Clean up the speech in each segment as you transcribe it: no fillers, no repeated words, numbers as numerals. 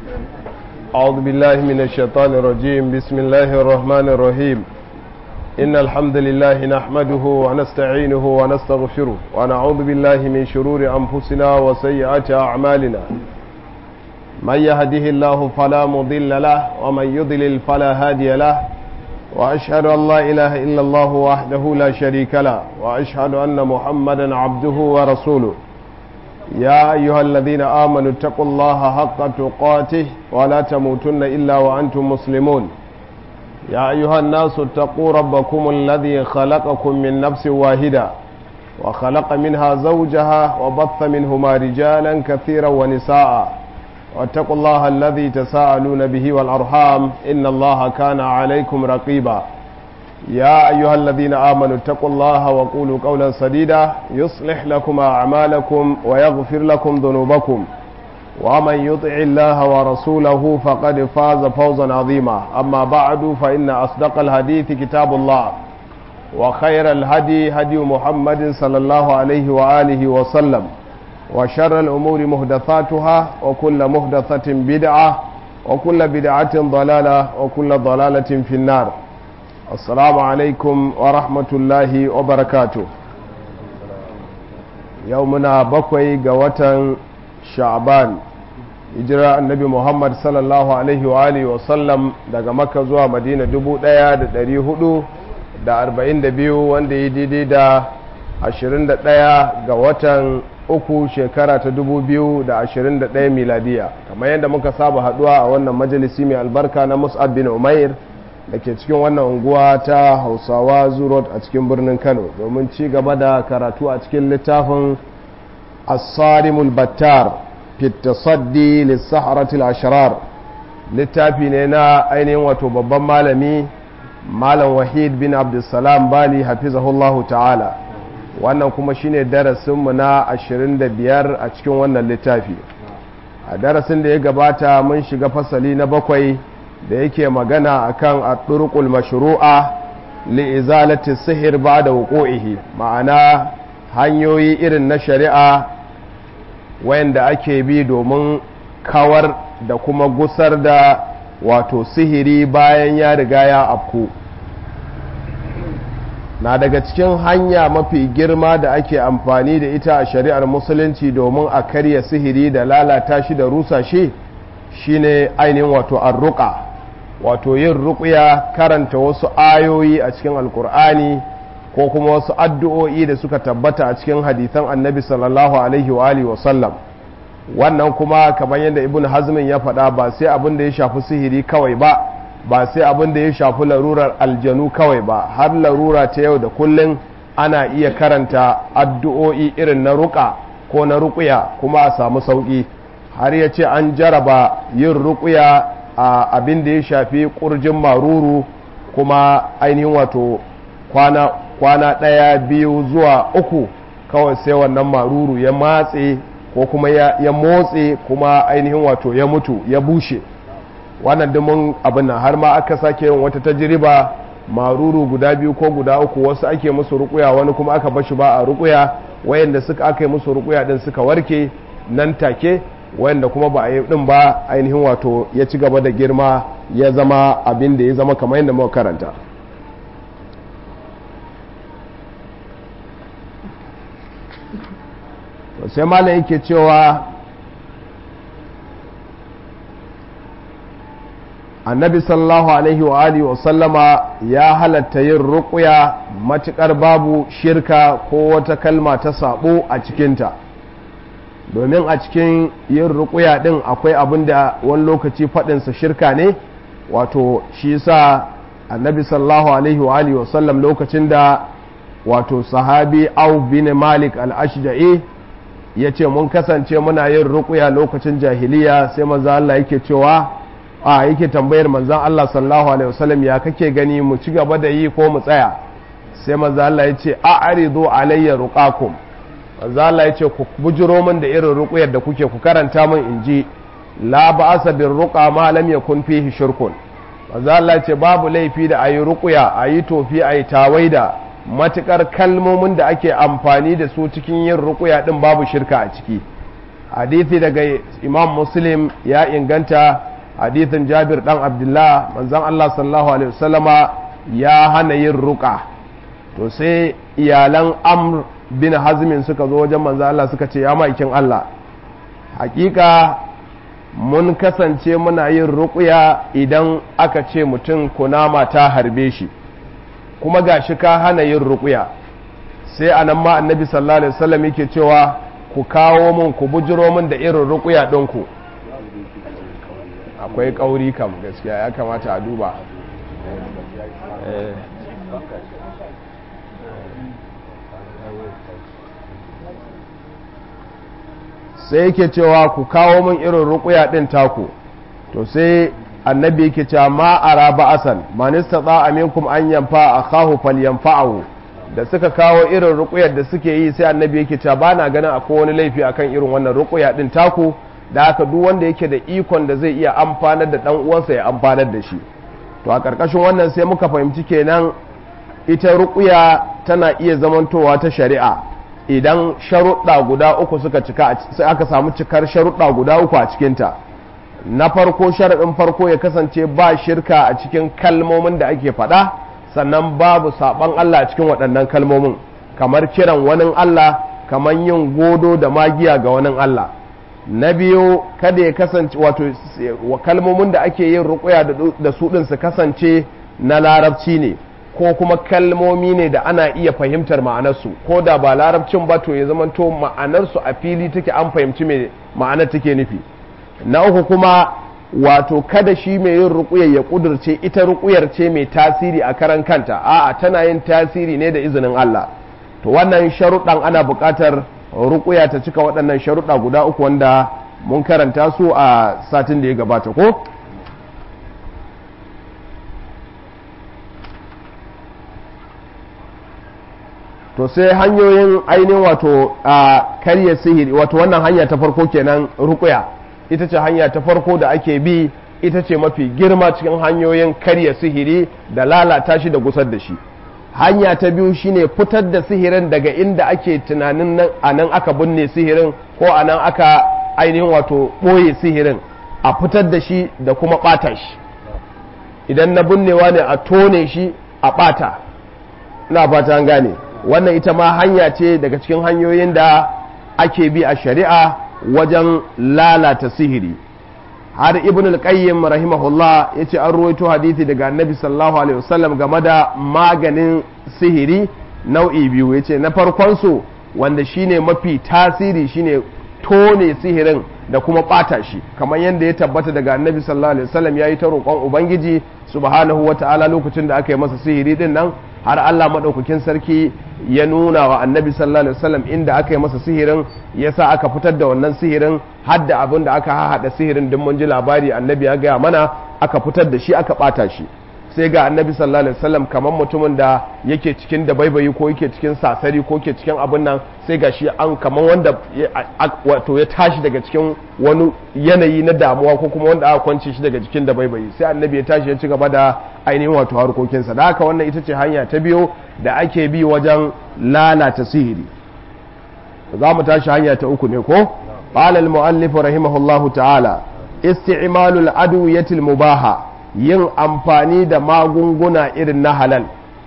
أعوذ بالله من الشيطان الرجيم. بسم الله الرحمن الرحيم. إن الحمد لله نحمده ونستعينه ونستغفره ونعوذ بالله من شرور أنفسنا وسيئات أعمالنا. من يهده الله فلا مضل له ومن يضلل فلا هادي له، وأشهد أن لا إله إلا الله وحده لا شريك له، وأشهد أن محمدا عبده ورسوله. يا أيها الذين آمنوا اتقوا الله حق تقاته ولا تموتن إلا وأنتم مسلمون. يا أيها الناس اتقوا ربكم الذي خلقكم من نفس واحدة وخلق منها زوجها وبث منهما رجالا كثيرا ونساء، واتقوا الله الذي تساءلون به والأرحام إن الله كان عليكم رقيبا. يا أيها الذين آمنوا اتقوا الله وقولوا قولا سديدا يصلح لكم أعمالكم ويغفر لكم ذنوبكم، ومن يطع الله ورسوله فقد فاز فوزا عظيما. أما بعد، فإن أصدق الحديث كتاب الله، وخير الهدي هدي محمد صلى الله عليه وآله وسلم، وشر الأمور محدثاتها، وكل محدثة بدعة، وكل بدعة ضلالة، وكل ضلالة في النار. Assalamu alaikum wa rahmatullahi wa barakatu. Yau muna 7 ga watan Sha'ban, hijira annabi Muhammad sallallahu alaihi wa alihi wa sallam daga Makka zuwa Madina 1442, wanda ya daidai da 21 ga watan uku shekara ta 2021 miladiya. Kamar yadda muka saba haduwa a wannan majalisi mai albarka na Mus'ab bin Umair da ke cikin wannan unguwa ta Hausawa Zurot a cikin birnin Kano, domin ci gaba da karatu a cikin littafin As-Sarimul Battar fi Tasaddi lis-Saharatil Ashrar. Littafi ne na ainihin wato babban malami Malam Wahid bin Abdulsalam Bali hafizahullahu ta'ala. Wannan kuma shine darasin mu na 25 a cikin wannan littafi. A darasin da ya gabata mun shiga fasali na 7 da yake magana akan at-turuqul mashru'a li izalati sihir ba'da wuqu'ihi, ma'ana hanyoyi irin na shari'a wayanda ake bi domin kawar da kuma gusar da wato sihiri bayan ya riga ya afku. Na daga cikin hanya mafi girma da ake amfani da ita a shari'ar musulunci domin a karya sihiri da lalata shi da rusa shi shine ainihin wato ar-ruqa, wato yin ruqya, karanta wasu ayoyi a cikin alkur'ani ko kuma wasu addu'o'i da suka tabbata a cikin hadisan annabi sallallahu alaihi wa alihi wasallam. Wannan kuma kamar yadda ibn hazmin ya faɗa, ba sai abin da ya shafi sihiri kawai ba sai abin da ya shafi larurar aljanu kawai ba, har larura ta yau da kullun ana iya karanta addu'o'i irin na ruqa ko na ruqya kuma a samu sauki. Har ya ce an jaraba yin ruqya a abin da ya shafi ƙurjin maruru, kuma ainihin wato kwana 1, 2 zuwa 3 kawai sai wannan maruru ya matse ko kuma ya motse, kuma ainihin wato ya mutu ya bushe. Wannan dumin abin nan har ma aka sake yin wata tajriba, maruru guda 2 ko guda 3 wasu ake musu ruqya, wani kuma aka bashi ba a ruqya, wayanda aka yi musu ruqya din suka warke nan take, wanda kuma ba a yi din ba ainihin wato ya ci gaba da girma ya zama abin da ya zama kamar yadda muka karanta. Sai malam yake cewa annabi sallallahu alaihi wa alihi wa sallama ya halatta yin ruqya matukar babu shirka ko wata kalma ta sabo a cikinta, domin a cikin yin ruqya din akwai abin da wani lokaci faɗinsa shirka ne. Wato shi yasa annabi sallallahu alaihi wa alihi wasallam lokacin da wato sahabi Auf bin Malik al-Ashja'i yace mun kasance muna yin ruqya lokacin jahiliya, sai manzo Allah yake cewa yake tambayar manzon Allah sallallahu alaihi wasallam, ya kake gani mu ci gaba da yi ko mu tsaya? Sai manzo Allah yace a'ridu alayya ruqakum, manzo Allah yace ku bujiro min da irin ruqyar da kuke, ku karanta min inji. La ba'asa bir ruqa ma lam yakun fihi shirkun, manzo Allah yace babu laifi da ayi ruqya, ayi tofi, ayi tawaida, matukar kalmomin da ake amfani da su cikin yin ruqya din babu shirka a ciki. hadithi daga Imam Muslim ya inganta hadithin Jabir dan Abdullah manzon Allah sallallahu alaihi wasallama ya hana yin ruqa to sai iyalan Amr bin Hazmin suka zo wajen manzon Allah suka ce ya maikin Allah hakika mun kasance muna yin ruqya idan aka ce mutum kunama ta harbe shi kuma gashi ka hana yin ruqya sai anan ma annabi sallallahu alaihi wasallam yake cewa ku kawo mun ku bujiro mun da irin ruqya ɗinku akwai kauri kam gaskiya ya kamata a duba sai yake cewa ku kawo mun irin ruqya din taku to sai annabi yake cewa ma ara ba'asan man istata minkum an yanfa akahu falyanfa'u da suka kawo irin ruqyar da suke yi sai annabi yake cewa bana ganin akwai wani laifi akan irin wannan ruqya din taku da haka duk wanda yake da ikon da zai iya amfanar da dan uwansa ya amfanar da shi to a karkashin wannan sai muka fahimci kenan ita ruqya tana iya zamantowa ta shari'a idan sharuɗa guda uku suka cika sai aka samu cikar sharuɗa guda uku a cikinta na farko sharaɗin farko ya kasance ba shirka a cikin kalmomin da ake faɗa sannan babu saɓan Allah a cikin waɗannan kalmomin kamar kiran wani Allah kamar yin godo da magiya ga wani Allah na biyu kada ya kasance wato kalmomin da ake yin ruƙuya da su ɗin su kasance na larabci ne ko kuma kalmomi ne da ana iya fahimtar ma'anarsu ko da ba larabcin ba to ya zamanto ma'anarsu a fili take an fahimci me ma'anar take nufi na uku kuma wato kada shi mai yin ruƙuyar ya ƙudurce ita ruƙuyar ce mai tasiri a karan kanta a'a tana yin tasiri ne da izinin Allah to wannan sharuɗan ana buƙatar ruƙuya ta cika waɗannan sharuɗa guda uku wanda mun karanta su a satin da ya gabata ko to sai hanyoyin ainihin wato a karya sihiri wato wannan hanya ta farko kenan ruƙuya ita ce hanya ta farko da ake bi ita ce mafi girma cikin hanyoyin karya sihiri da lalata shi da gusar da shi hanya ta biyu shine fitar da sihirin daga inda ake tunanin nan anan aka binne sihirin ko anan aka ainihin wato ɓoye sihirin a fitar da shi da kuma ɓata shi idan na binnewa ne a tone shi a ɓata ina fata an gane wannan ita ma hanya ce daga cikin hanyoyin da ake bi a shari'a wajen lalata sihiri har ibn al-qayyim rahimahullah yace an ruwaito hadisi daga annabi sallallahu alaihi wasallam game da maganin sihiri nau'i biyu yace na farkon su wanda shine mafi tasiri shine tone sihirin da kuma bata shi kamar yadda ya tabbata daga annabi sallallahu alaihi wasallam yayi ta roƙon ubangiji subhanahu wataala lokacin da aka yi masa sihiri din nan har Allah madaukakin sarki ya nuna wa annabi sallallahu alaihi wasallam inda aka yi masa sihirin yasa aka fitar da wannan sihirin har da abin da aka haɗa sihirin din mun ji labari annabi ya gaya mana aka fitar da shi aka ɓata shi sai ga annabi sallallahu alaihi wasallam kamar mutumin da yake cikin da baibayi ko yake cikin sasari ko yake cikin abin nan sai ga shi an kamar wanda wato ya tashi daga cikin wani yanayi na damuwa ko kuma wanda aka kwance shi daga cikin da baibayi sai annabi ya tashi ya ci gaba da ainihin wato harkokinsa da haka wannan ita ce hanya ta biyu da ake bi wajen lalata sihiri za mu tashi hanya ta uku ne ko qala al-muallif rahimahullahu ta'ala isti'malul adwiyatil mubaha yin amfani da magunguna irin na halal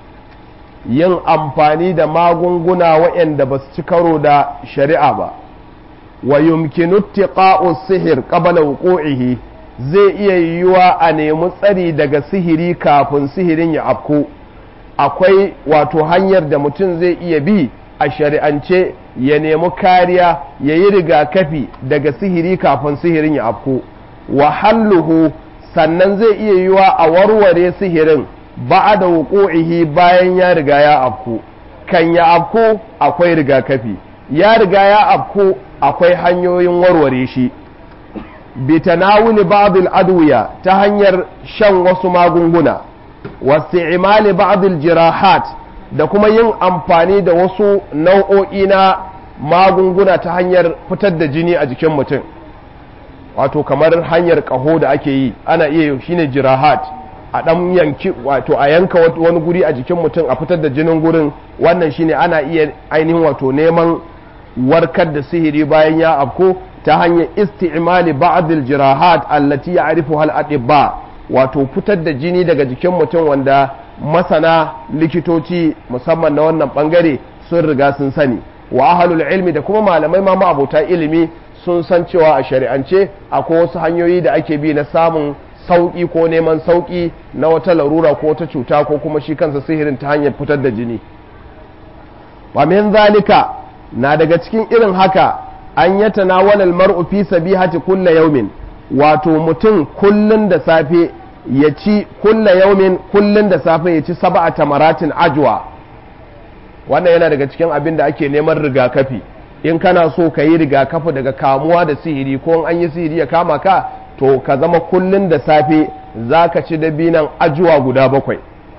yin amfani da magunguna waɗanda ba su ci karo da shari'a ba wa yumkinu ittiqa'u sihir qabla wuqu'ihi zai iya yiwuwa a nemi tsari daga sihiri kafin sihirin ya afku akwai wato hanyar da mutum zai iya bi a shari'ance ya nemi kariya ya yi rigakafi daga sihiri kafin sihirin ya afku wa halluhu sannan zai iya yiwa a warware sihirin ba da wuƙo'ihi bayan ya riga ya afku kan ya afku akwai rigakafi ya riga ya afku akwai hanyoyin warware shi bi tanawuli ba'd adwiya ta hanyar shan wasu magunguna wasti'mali ba'd jirahat da kuma yin amfani da wasu nau'o'i na magunguna ta hanyar fitar da jini a jikin mutum wato kamar hanyar ƙaho da ake yi ana iya shine jirahat a ɗan yanki wato a yanka wani guri a jikin mutum a fitar da jinin gurin wannan shine ana iya ainihin wato neman warkar da sihiri bayan ya afko ta hanyar isti'mali ba'd al-jirahat allati ya'rifuha al-atibba, wato fitar da jini daga jikin mutum wanda masana likitoci musamman na wannan bangare sun riga sun sani, wa ahlul ilmi da kuma malamai ma abota ilimi sun san cewa a shari'ance akwai wasu hanyoyi da ake bi na samun sauki ko neman sauki na wata larura ko wata cuta ko kuma shi kansa sihirin ta hanyar fitar da jini. wa min zalika, na daga cikin irin haka, an yatanawala al-mar'u fi sabihati kulli yawmin, wato mutum kullun da safe ya ci kulli yawmin, kullun da safe ya ci 7 tamaratin ajwa. wannan yana daga cikin abin da ake neman rigakafi. in kana so ka yi rigakafi daga kamuwa da sihiri ko an yi sihiri ya kama ka, to ka zama kullun da safe za ka ci dabinan ajuwa guda 7.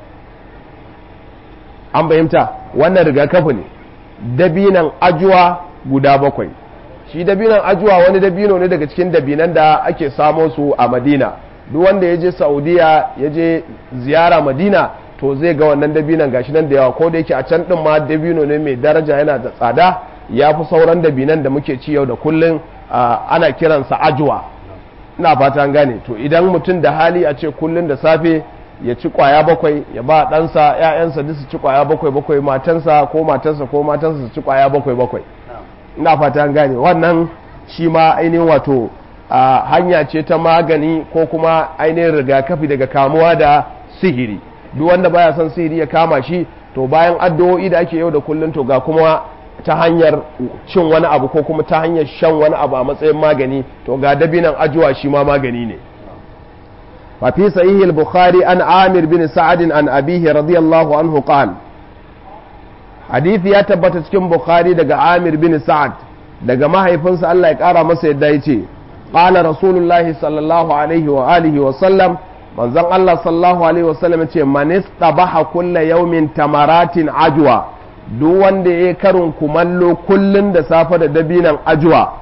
an fahimta, wannan rigakafi ne, dabinan ajuwa guda 7. shi dabinan ajuwa wani dabino ne daga cikin dabinan da ake samo su a Madina. duk wanda ya je Saudiya ya je ziyara Madina to zai ga wannan dabinan gashi nan da yawa, ko da yake a can din ma dabino ne mai daraja, yana da tsada, ya fi sauran dabinan da muke ci yau da kullun. ana kiransa ajuwa, ina fata an gane. to idan mutum da hali a ce kullun da safe ya ci kwaya 7, ya ba ɗansa, ‘ya'yansa duk su ci kwaya 7, matansa su ci kwaya 7, ina fata an gane. wannan shi ma ainihin wato hanya ce ta magani ko kuma ainihin rigakafi daga kamuwa da sihiri. duk wanda baya son sihiri ya kama shi, to bayan addu'o'i da ake yau da kullun, to ga kuma ta hanyar cin wani abu ko kuma ta hanyar shan wani abu a matsayin magani, to ga dabinan ajuwa shi ma magani ne. وفي صحيح البخاري عن عامر بن سعد عن أبيه رضي الله عنه قال، حديث ya tabbata cikin Bukhari daga Amir bin Sa'ad daga mahaifinsa Allah ya kara masa yadda yace, qala rasulullahi sallallahu alaihi wa alihi wa sallam, manzon Allah sallallahu alaihi wa sallam yace, man istabaha kulla yawmin tamaratin ajwa, duk wanda yayi karin kumallo kullun da safe da dabinan ajwa,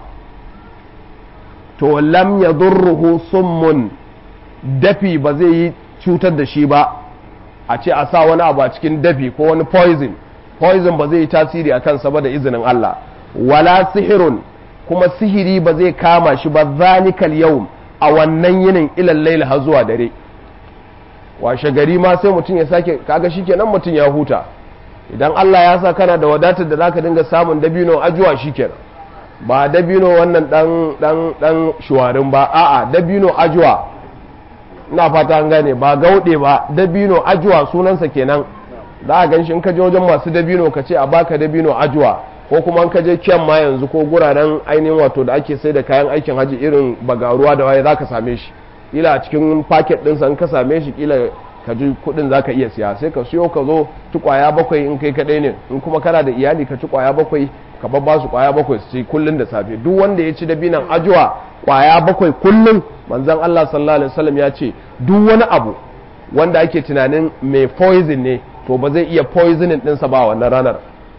to lam yadurruhu summun, dafi ba zai yi cutar da shi ba. a ce a sa wani abu a cikin dafi ko wani poison ba zai yi tasiri a kansa ba da izinin Allah. wala sihirun, kuma sihiri ba zai kama shi ba zalikal yawm, a wannan yinin ilal layl har zuwa dare. washe gari ma sai mutum ya sake, kaga shikenan mutum ya huta. idan Allah ya sa kana da wadatar da zaka dinga samun dabino ajuwa shikenan, ba dabino wannan dan shuwarin ba, a'a dabino ajuwa. ina fata an gane, ba gaude ba, dabino ajuwa sunansa kenan. za a gan shi in ka je wajen masu dabino ka ce a baka dabino ajuwa, ko kuma in ka je kyan ma yanzu ko guraren ainihin wato da ake sai da kayan aikin haji irin bagaruwa da waye za ka same shi, kila a cikin paket ɗinsa in ka same shi kila ka ji kuɗin za ka iya siya, sai ka siyo ka zo ci kwaya 7 in kai kaɗai ne, in kuma kana da iyali ka ci kwaya 7, ka babba su kwaya 7 su ci kullun da safe. duk wanda ya ci dabinan ajuwa kwaya 7 kullun, manzon Allah sallallahu alaihi wasallam ya ce duk wani abu wanda ake tunanin mai poison ne, to ba zai iya poisoning ɗinsa ba wannan ranar.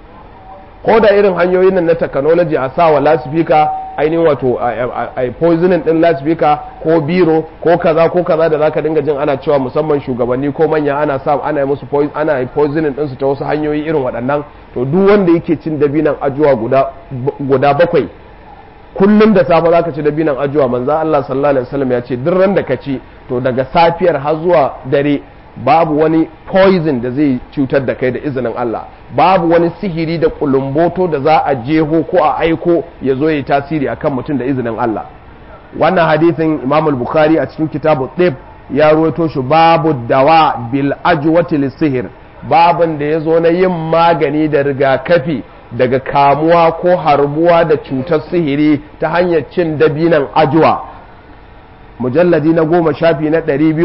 ko da irin hanyoyin nan na technology a sa wa lasifika ainihin wato a poisoning ɗin lasifika ko biro ko kaza da zaka dinga jin ana cewa musamman shugabanni ko manya ana musu poisoning ɗinsu ta wasu hanyoyi irin waɗannan. to duk wanda yake cin dabinan ajuwa guda 7 kullum da safe zaka ci dabinan ajuwa, manzo Allah sallallahu alaihi wasallam ya ce duk ran da ka ci, to daga safiyar har zuwa dare babu wani poison da zai cutar da kai da izinin Allah, babu wani sihiri da kulumboto da za a jeho ko a aiko ya zo ya tasiri akan mutum da izinin Allah. wannan hadisin Imam al-Bukhari a cikin kitabu Tib ya ruwaito shi, babu dawa bil ajwati lis-sihr, babin da yazo na yin magani da rigakafi daga kamuwa ko harbuwa da cutar sihiri ta hanyar cin dabinan ajwa, mujalladi na 10 shafi na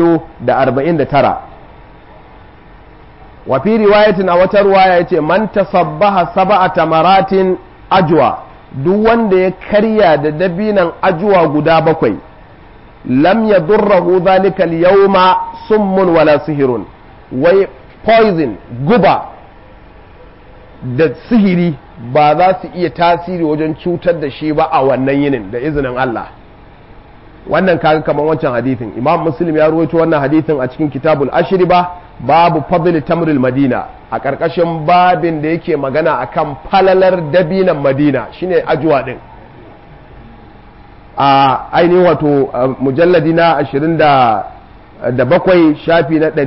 249. wa fi riwayatin, a wata riwaya yace, man tasabbaha 7 tamaratin ajwa, duk wanda ya karya da dabinan ajwa guda 7, lam yadurruhu dhalika al-yawma summun wala sihirun, wai poison, guba da sihiri ba za su iya tasiri wajen cutar da shi ba a wannan yinin da izinin Allah. wannan kaga kamar wancan hadithin, Imam Muslim ya ruwaito wannan hadithin a cikin kitabul ashriba, babu fadl tamril madina, a karkashin babin da yake magana akan falalar dabinan Madina, shine ajuwa din. a ainihin wato mujalladi na 27 shafi na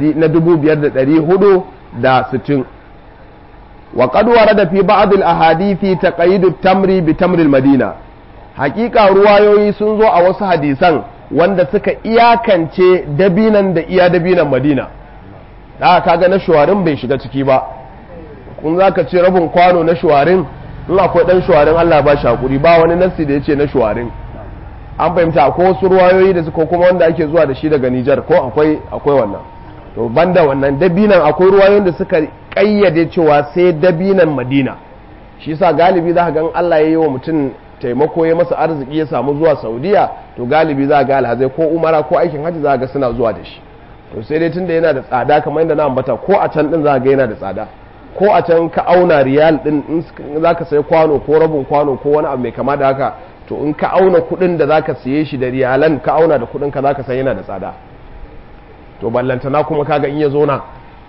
5460. wa qad warada fi ba'd al ahadithi taqayyid at tamri bi tamri al madina, hakika ruwayoyi sun zo a wasu hadisan wanda suka iyakance dabinan da iya dabinan madina. da kaga na shuwarin bai shiga ciki ba, kun zaka ce rabin kwano na shuwarin, in akwai dan shuwarin Allah ba shi hakuri, ba wani nassi da yace na shuwarin. an fahimta akwai wasu ruwayoyi da suka kuma wanda ake zuwa da shi daga Nijar ko akwai wannan. to banda wannan dabinan akwai ruwayoyin da suka kayyade cewa sai dabinan Madina. shi yasa galibi za ka ga Allah ya yi wa mutum taimako ya masa arziki ya samu zuwa Saudiya, to galibi za ga alhazai ko umara ko aikin hajji za ga suna zuwa da shi. to sai dai tunda yana da tsada kamar yadda na ambata, ko a can din za ga yana da tsada, ko a can ka auna riyal din in za ka sai kwano ko rabin kwano ko wani abu mai kama da haka, to in ka auna kudin da za ka siye shi da riyalan ka auna da kudin ka za ka san yana da tsada. to ballantana kuma kaga in ya zo na,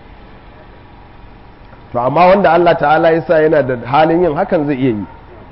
to amma wanda Allah ta'ala ya sa yana da halin yin hakan zai iya yi.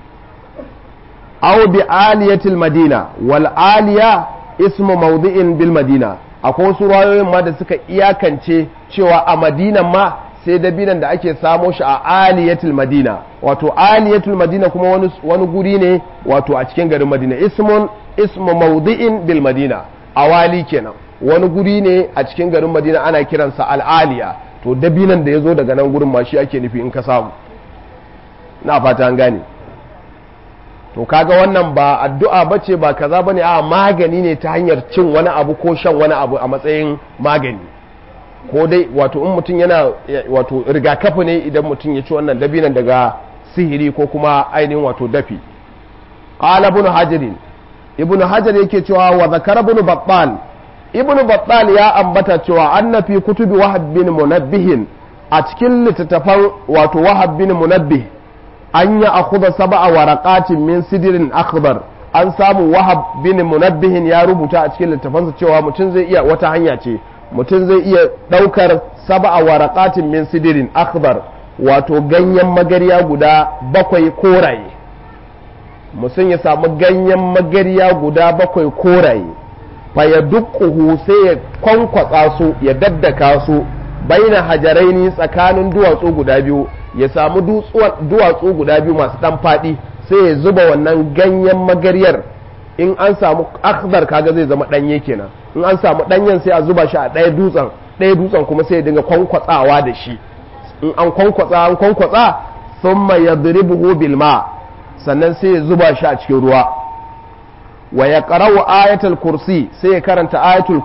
aw bi aliyatil madina, wal aliya ismu mawdi'in bil madina. akwai wasu rayoyin ma da suka iyakance cewa a madinan ma sai dabinan da ake samo shi a aliyatul madina. wato aliyatul madina kuma wani guri ne wato a cikin garin madina, ismu mawdi'in bil madina, awali kenan, wani guri ne a cikin garin madina ana kiransa al'aliya. to dabinan da ya zo daga nan gurin ma shi ake nufi in ka samu, na fata an gane. to kaga wannan ba addu'a bace ba kaza bane, a magani ne ta hanyar cin wani abu ko shan wani abu a matsayin magani, ko dai wato in mutum yana wato rigakafi ne idan mutum ya ci wannan dabinan daga sihiri ko kuma ainihin wato dafi. qala ibn hajar yake cewa wa zakara ibn battal ya ambata cewa anna fi kutubi wahab bin munabbih, a cikin littattafan wato wahab bin munabbih, an ya akhudha sab'a waraqatin min sidrin akhdar. an samu wahab bin munabbih ya rubuta a cikin littafansa cewa mutum zai iya, wata hanya ce, mutum zai iya daukar sab'a waraqatin min sidrin akhdar, wato ganyen magariya guda 7 koraye. mutum ya samu ganyen magariya guda 7 koraye, fa ya dukkuhu sai ya kwankwatsa su, ya daddaka su baina hajaraini, tsakanin duwatsu guda biyu, ya samu duwatsu guda biyu masu dan fadi, sai ya zuba wannan ganyen magariyar. in an samu akhdar kaga zai zama danye kenan, in an samu danyen sai a zuba shi a ɗaya dutsen kuma sai ya dinga kwankwatsawa da shi. in an kwankwatsa thumma yadribuhu bil ma, sannan sai ya zuba shi a cikin ruwa. wa yaqra'u ayatul kursi, sai ya karanta ayatul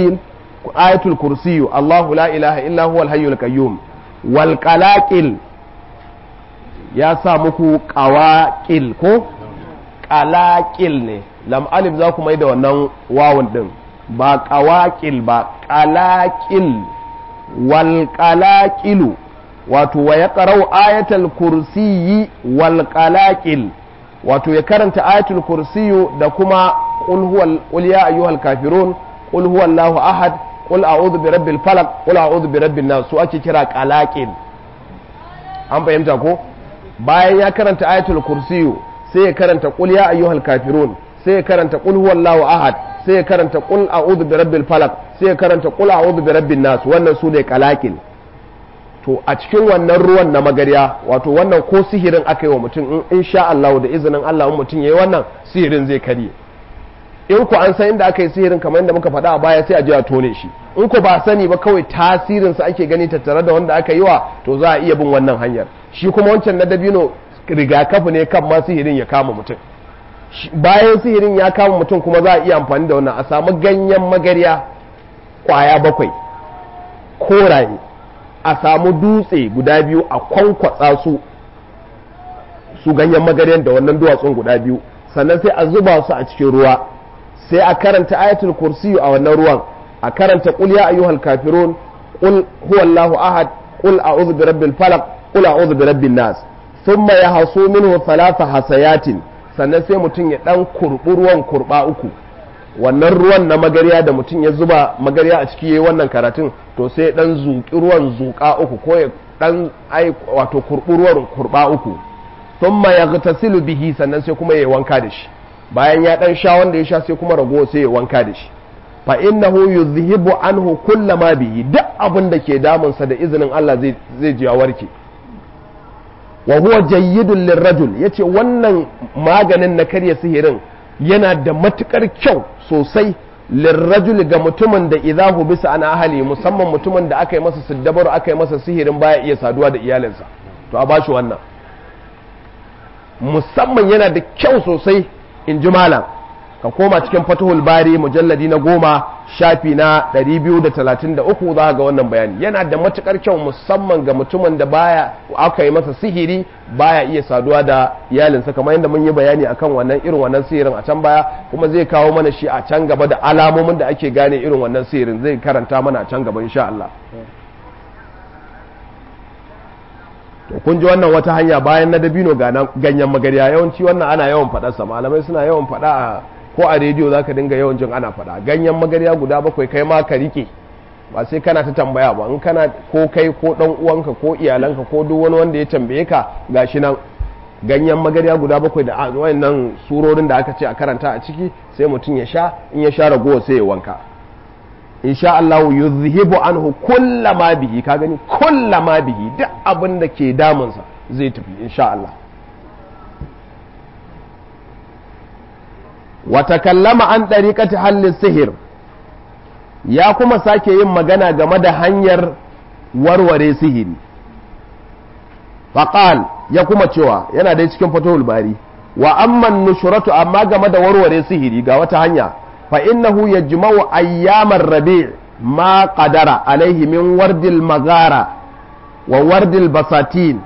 kursi Allahu la ilaha illa huwal hayyul qayyum. wal qalaqil, ya sa muku qawaqil ko qalaqil ne, lam alif za ku mai da wannan wawun din, ba qawaqil ba qalaqil. wal qalaqilu, wato wa yaqra'u ayatul kursi wal qalaqil, wato ya karanta ayatul kursiyu da kuma qul ya ayyuhal kafirun, qul huwallahu ahad, qul a'udhu birabbil falaq, qul a'udhu birabbin nas, su ake kira qalaqil. an fahimta ko? bayan ya karanta ayatul kursiyu sai ya karanta qul ya ayyuhal kafirun, sai ya karanta qul huwallahu ahad, sai ya karanta qul a'udhu birabbil falaq, sai ya karanta qul a'udhu birabbin nas. wannan su ne qalaqil. to a cikin wannan ruwan na magarya, wato wannan ko sihirin aka yi wa mutum, in sha Allah da izinin Allah in mutum yayi wannan sihirin zai karye. in ku an san inda aka yi sihirin kamar yadda muka faɗa a baya, sai a je a tone shi. in ku ba sani ba, kawai tasirin sa ake gani tattare da wanda aka yi wa, to za a iya bin wannan hanyar. shi kuma wancan na dabino rigakafi ne kan ma sihirin ya kama mutum. bayan sihirin ya kama mutum kuma za a iya amfani da wannan, a samu ganyen magarya kwaya 7 koraye, a samu dutse guda 2 a kwankwatsa su ganyen magaryan da wannan duwatsun guda 2, sannan sai a zuba su a cikin ruwa, sai a karanta ayatul kursiyu a wannan ruwan, a karanta qul ya ayyuhal kafirun, qul huwallahu ahad, qul a'udhu birabbil falaq, qul a'udhu birabbin nas. thumma yahsu minhu 3 hasayatin, sannan sai mutum ya dan kurbu ruwan kurba 3. wannan ruwan na magarya da mutum ya zuba magarya a ciki yayi wannan karatun, to sai dan zuki ruwan zuka 3, ko ya dan wato kurbu ruwan kurba 3. thumma yaghtasilu bihi, sannan sai kuma yayi wanka da shi. bayan ya dan sha wanda ya sha sai kuma rago sai ya wanka da shi fa innahu yuzhibu anhu kullama bihi duk abin da ke damunsa da izinin Allah zai ji ya warke wa huwa jayyidun lirrajul yace wannan maganin na karya sihirin yana da matukar kyau sosai lirrajul ga mutumin da idahu bisa ana ahali musamman mutumin da aka yi masa siddabaru aka yi masa sihirin baya iya saduwa da iyalinsa to a bashi wannan musamman yana da kyau sosai in ji malam ka koma cikin Fathul Bari mujalladi na 10 shafi na 233 za ga wannan bayani yana da matukar kyau musamman ga mutumin da baya aka yi masa sihiri baya iya saduwa da iyalinsa kamar yadda mun yi bayani akan wannan irin wannan sihirin a can baya kuma zai kawo mana shi a can gaba da alamomin da ake gane irin wannan sihirin zai karanta mana a can gaba insha Allah to kun ji wannan wata hanya bayan na dabino ga ganyen magarya yawanci wannan ana yawan faɗarsa malamai suna yawan faɗa a ko a rediyo za ka dinga yawan jin ana faɗa ganyen magarya guda 7 kai ma ka rike ba sai kana ta tambaya ba in kana ko kai ko ɗan uwanka ko iyalanka ko duk wani wanda ya tambaye ka gashi nan ganyen magarya guda 7 da wayannan surorin da aka ce a karanta a ciki sai mutum ya sha in ya sha ragowa sai ya wanka insha Allah yuzhibu anhu kullama bihi ka gani kullama bihi duk abin da ke damunsa zai tafi insha Allah wata kallama an ɗariƙati hallin sihir ya kuma sake yin magana game da hanyar warware sihiri faƙal ya kuma cewa yana dai cikin Fathul Bari wa amman nushuratu amma game da warware sihiri ga wata hanya fa innahu yajma'u ayyamar rabi' ma qadara alaihi min wardil magara wa wardil basatin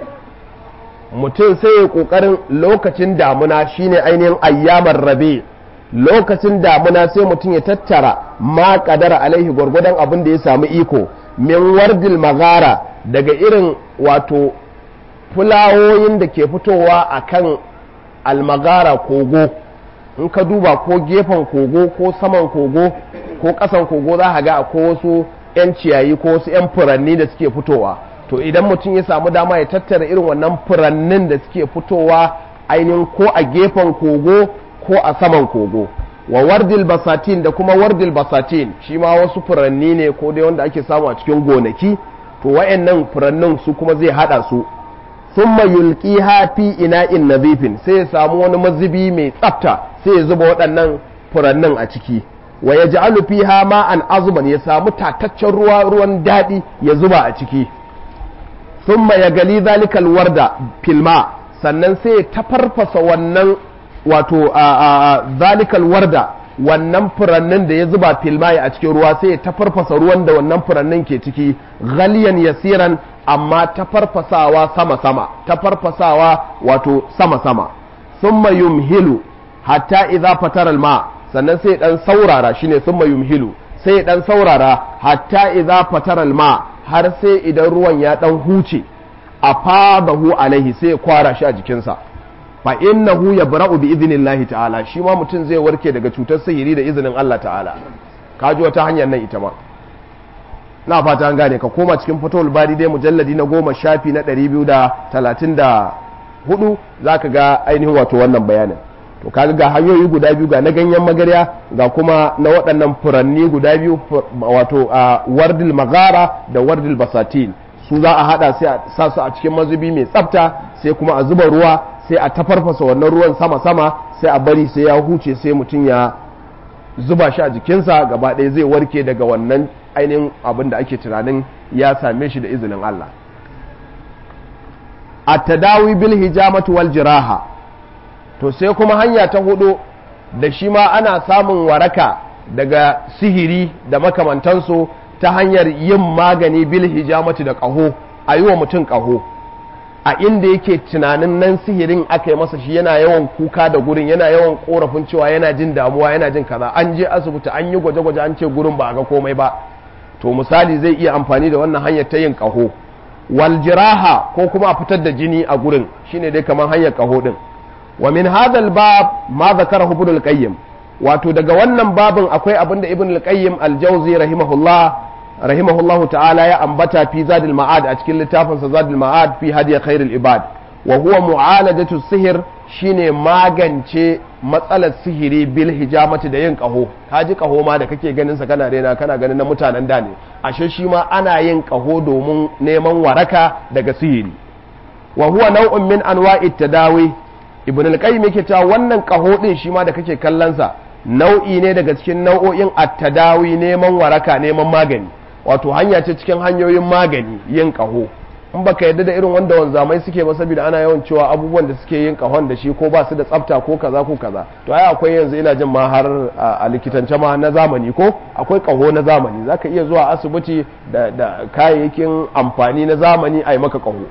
mutum sai ya kokarin lokacin damuna shine ainihin ayyamar rabi lokacin damuna sai mutum ya tattara ma kadara alaihi gwargwadon abin da ya samu iko min wardil magara daga irin wato fulawoyin da ke fitowa akan almagara kogo in ka duba ko gefen kogo ko saman kogo ko kasan kogo za ka ga akwai wasu 'yan ciyayi ko wasu 'yan furanni da suke fitowa to idan mutum ya samu dama ya tattara irin wannan furannin da suke fitowa ainihin ko a gefen kogo ko a saman kogo wa wardil basatin da kuma wardil basatin shi ma wasu furanni ne ko dai wanda ake samu a cikin gonaki to wayannan furannin su kuma zai hada su thumma yulqiha fi ina'in nadhifin sai ya samu wani mazubi mai tsafta sai ya zuba waɗannan furannin a ciki wa yaj'alu fiha ma'an azban ya samu tataccen ruwan daɗi ya zuba a ciki thumma yagali zalikal warda filma sannan sai ya tafarfasa wannan wato zalikal warda wannan furannin da ya zuba filma a cikin ruwa sai ya tafarfasa ruwan da wannan furannin ke ciki ghaliyan yasiran amma tafarfasawa sama-sama tafarfasawa wato sama-sama thumma yumhilu hatta idza fatara alma sannan sai dan saurara shine thumma yumhilu sai dan saurara hatta idza fatara alma har sai idan ruwan ya dan huce a fadahu alaihi sai ya kwara shi a jikinsa fa innahu yabra'u bi idnillahi ta'ala shi ma mutum zai warke daga cutar sihiri da izinin Allah ta'ala kaji wata hanyar nan ita ma na fata an gane ka koma cikin Fathul Bari dai mujalladi na 10 shafi na 234 zaka ga ainihin wato wannan bayanin to kaga ga hanyoyi guda biyu ga na ganyen magarya ga kuma na waɗannan furanni guda biyu wato wardil magara da wardil basatin su za a hada sai a sa su a cikin mazubi mai tsafta sai kuma a zuba ruwa sai a tafarfasa wannan ruwan sama-sama sai a bari sai ya huce sai mutum ya zuba shi a jikinsa gaba ɗaya zai warke daga wannan ainihin abin da ake tunanin ya same shi da izinin Allah at-tadawi bil hijamati wal jiraha to sai kuma hanya ta hudu da shi ma ana samun waraka daga sihiri da makamantansu ta hanyar yin magani bil hijamati da ƙaho a yi wa mutum ƙaho a inda yake tunanin nan sihirin aka yi masa shi yana yawan kuka da gurin yana yawan korafin cewa yana jin damuwa yana jin kaza an je asibiti an yi gwaje-gwaje an ce gurin ba a ga komai ba to misali zai iya amfani da wannan hanyar ta yin ƙaho wal jiraha ko kuma a fitar da jini a gurin shine dai kamar hanyar ƙaho din wa min hadal bab ma zakarahu ibn al-qayyim wato daga wannan babin akwai abinda ibn al-qayyim al-jawzi rahimahullahu ta'ala ya ambata fi zadil ma'ad a cikin littafin sa zadil ma'ad fi hadiya khairul ibad wa huwa mu'alajatu sihir shine magance matsalar sihiri bil hijamati da yin kaho. Kaji kaho ma da kake ganin sa kana rena kana ganin na mutanen da ne, ashe shi ma ana yin kaho domin neman waraka daga sihiri. wa huwa naw'un min anwa'i tadawi. Ibn al-Qayyim yake cewa wannan kaho din shi ma da kake kallon sa nau'i ne daga cikin nau'o'in at-tadawi, neman waraka, neman magani. Wato hanya ce cikin hanyoyin magani yin kaho. In baka yadda da irin wanda wanzamai suke ba, saboda ana yawan cewa abubuwan da suke yin kahon da shi ko ba su da tsafta ko kaza ko kaza, to ai akwai yanzu ina jin ma har a likitance ma na zamani, ko akwai kaho na zamani, zaka iya zuwa asibiti da kayayyakin amfani na zamani ai maka kaho.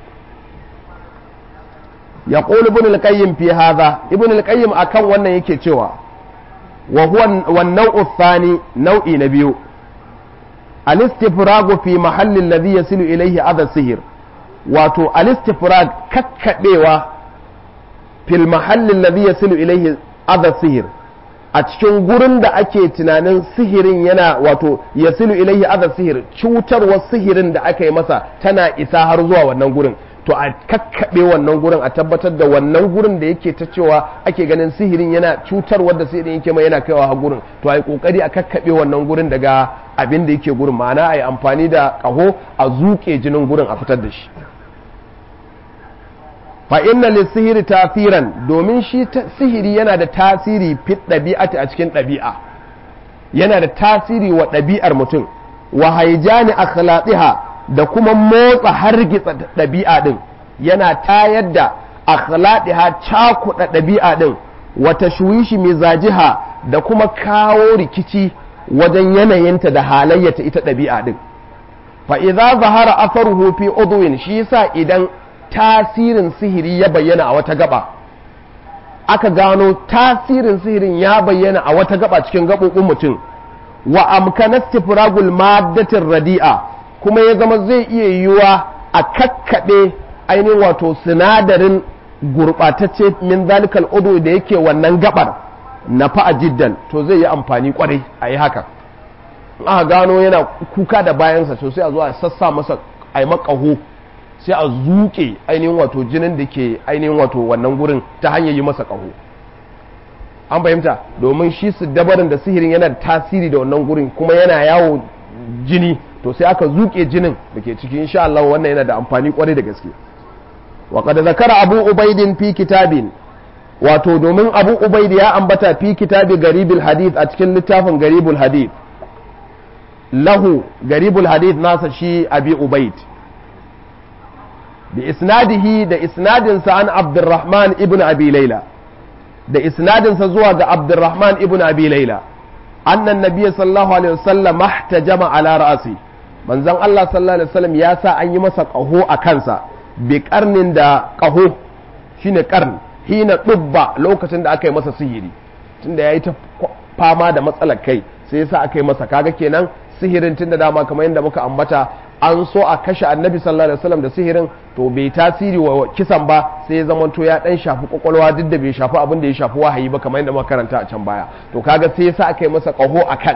yaqulu ibn al-qayyim fi hadha, ibn al-qayyim akan wannan yake cewa wa huwa wan naw'u thani, nau'i na biyu, al-istifragu fi mahalli alladhi yasilu ilayhi adha sihir. Wato al-istifrag, kakkabewa fil mahalli alladhi yasilu ilayhi adha sihir, a cikin gurin da ake tunanin sihirin yana, wato yasilu ilayhi adha sihir, cutarwar sihirin da aka yi masa tana isa har zuwa wannan gurin, to a kakkabe wannan gurin, a tabbatar da wannan gurin da yake ta cewa ake ganin sihirin yana cutarwar da sihirin yake mai yana kaiwa har gurin, to a yi kokari a kakkabe wannan gurin daga abin da yake gurin, ma'ana a yi amfani da kaho a zuke jinin gurin a fitar da shi. fa inna lisihiri tasiran, domin shi sihiri yana da tasiri fi ɗabi'ati, a cikin ɗabi'a yana da tasiri wa ɗabi'ar mutum, wa haijani akhlaqiha, da kuma motsa hargitsa ɗabi'a din, yana tayar da akhlaqiha, cakuɗa ɗabi'a din, wa tashwishi mizajiha, da kuma kawo rikici wajen yanayinta da halayyata ita ɗabi'a din. fa idza zahara atharuhu fi udwin, shi yasa idan tasirin sihiri ya bayyana a wata gaba, aka gano tasirin sihirin ya bayyana a wata gaba cikin gaɓoɓin mutum, wa amkana istifragul maddatir radi'a, kuma ya zama zai iya yiwuwa a kakkaɓe ainihin wato sinadarin gurɓatacce min zalikal udu da yake wannan gabar na fa'a jiddan, to zai yi amfani kwarai a yi haka. aka gano yana kuka da bayansa, to sai a zo a sassa masa a yi makaho, sai a zuke ainihin wato jinin da ke ainihin wato wannan gurin ta hanyar yi masa ƙaho. An fahimta, domin shi su dabarin da sihirin yana da tasiri da wannan gurin kuma yana yawo jini, to sai aka zuke jinin da ke ciki. insha Allah wannan yana da amfani kwarai da gaske. wa qad zakara Abu Ubaidin fi kitabin, wato domin Abu Ubaid ya ambata fi kitabi Garibul Hadith, a cikin littafin Garibul Hadith, lahu Garibul Hadith nasa shi Abi Ubaid, bi isnadihi, da isnadinsa an Abdurrahman ibn Abi Layla, da isnadinsa zuwa ga Abdurrahman ibn Abi Layla, annan nabiyyi sallallahu alaihi wasallam mahtajama ala ra'si, manzon Allah sallallahu alaihi wasallam ya sa an yi masa qaho a kansa, bi qarnin, da qaho shine qarn, hina dubba, lokacin da aka yi masa sihiri, tunda yayi ta fama da matsalar kai, sai yasa aka yi masa, kaga kenan sihirin tunda dama kamar yadda muka ambata an so a kashe annabi sallallahu alaihi wasallam da sihirin, to bai tasiri wa kisan ba, sai ya zamanto ya dan shafi kwakwalwa, duk da bai shafi abin da ya shafi wahayi ba kamar yadda muka karanta a can baya, to kaga sai yasa aka yi masa qaho akan.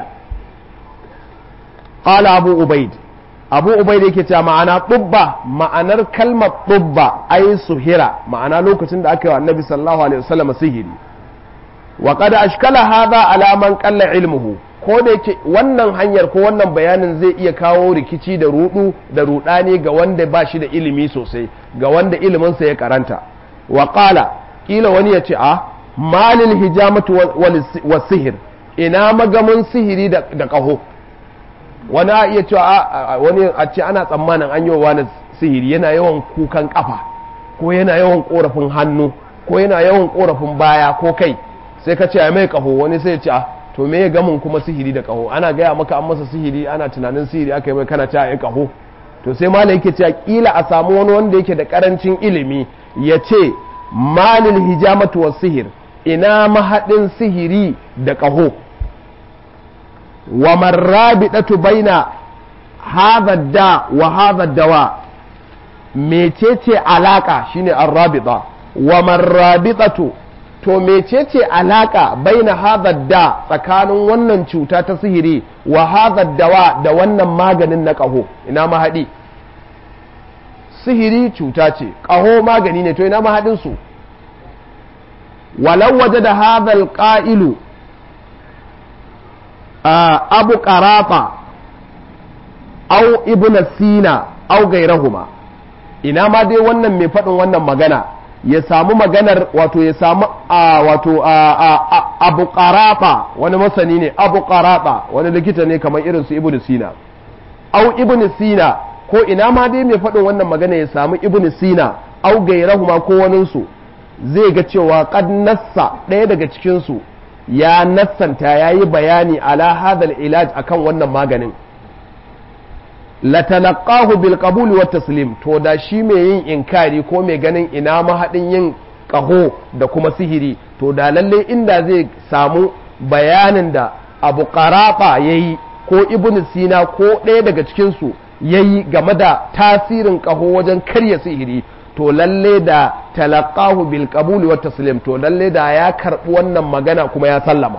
qala Abu Ubaid yake cewa ma'ana tubba, ma'anar kalmar tubba ai suhira, ma'ana lokacin da aka yi wa annabi sallallahu alaihi wasallam sihiri. wa qad ashkala hadha ala man qalla ilmuhu, ko da yake wannan hanyar ko wannan bayanin zai iya kawo rikici da rudu da rudani ga wanda ba shi da ilimi sosai, ga wanda iliminsa ya karanta. wa qala, kila wani ya ce a malil hijamatu was sihir, ina magamin sihiri da kaho. wani a iya cewa wani a ce ana tsammanin an yi wa wani sihiri, yana yawan kukan kafa, ko yana yawan korafin hannu, ko yana yawan korafin baya ko kai, sai ka ce a mai kaho, wani sai ya ce to me ya gamin kuma sihiri da kaho, ana gaya maka an masa sihiri, ana tunanin sihiri aka yi mai, kana ta yi kaho. to sai malai yake cewa kila a samu wani wanda yake da karancin ilimi ya ce malil hijamatu was sihir, ina mahadin sihiri da kaho. wa marrabidatu baina hadha da wa hadha dawa, mecece alaka, shine arrabida. wa marrabidatu, to mecece alaka baina hadha da, tsakanin wannan cuta ta sihiri, wa hadha dawa, da wannan maganin na kaho, ina mahadi. sihiri cuta ce, kaho magani ne, to ina mahadin su. walau wajada hadha alqa'ilu abu qarata aw ibn sina aw gairahuma, ina ma dai wannan mai faɗin wannan magana ya samu maganar wato ya samu abu qarata, wani masani ne, abu qarata wani likita ne kamar irin su ibn sina, aw ibn sina, ko ina ma dai mai faɗin wannan magana ya samu ibn sina aw gairahuma ko waninsu, zai ga cewa qad nassa ɗaya daga cikinsu ya nassanta ya yi bayani ala hadal ilaj akan wannan maganin, latalaqahu bil qabul wa taslim, to da shi mai yin inkari ko mai ganin ina mahadin yin qaho da kuma sihiri, to da lalle inda zai samu bayanin da Abu Qarata yayi ko Ibn Sina ko ɗaya daga cikin su yayi game da tasirin qaho wajen karya sihiri, to lalle da talaqahu bil qabul wa taslim, to lalle da ya karbi wannan magana kuma ya sallama.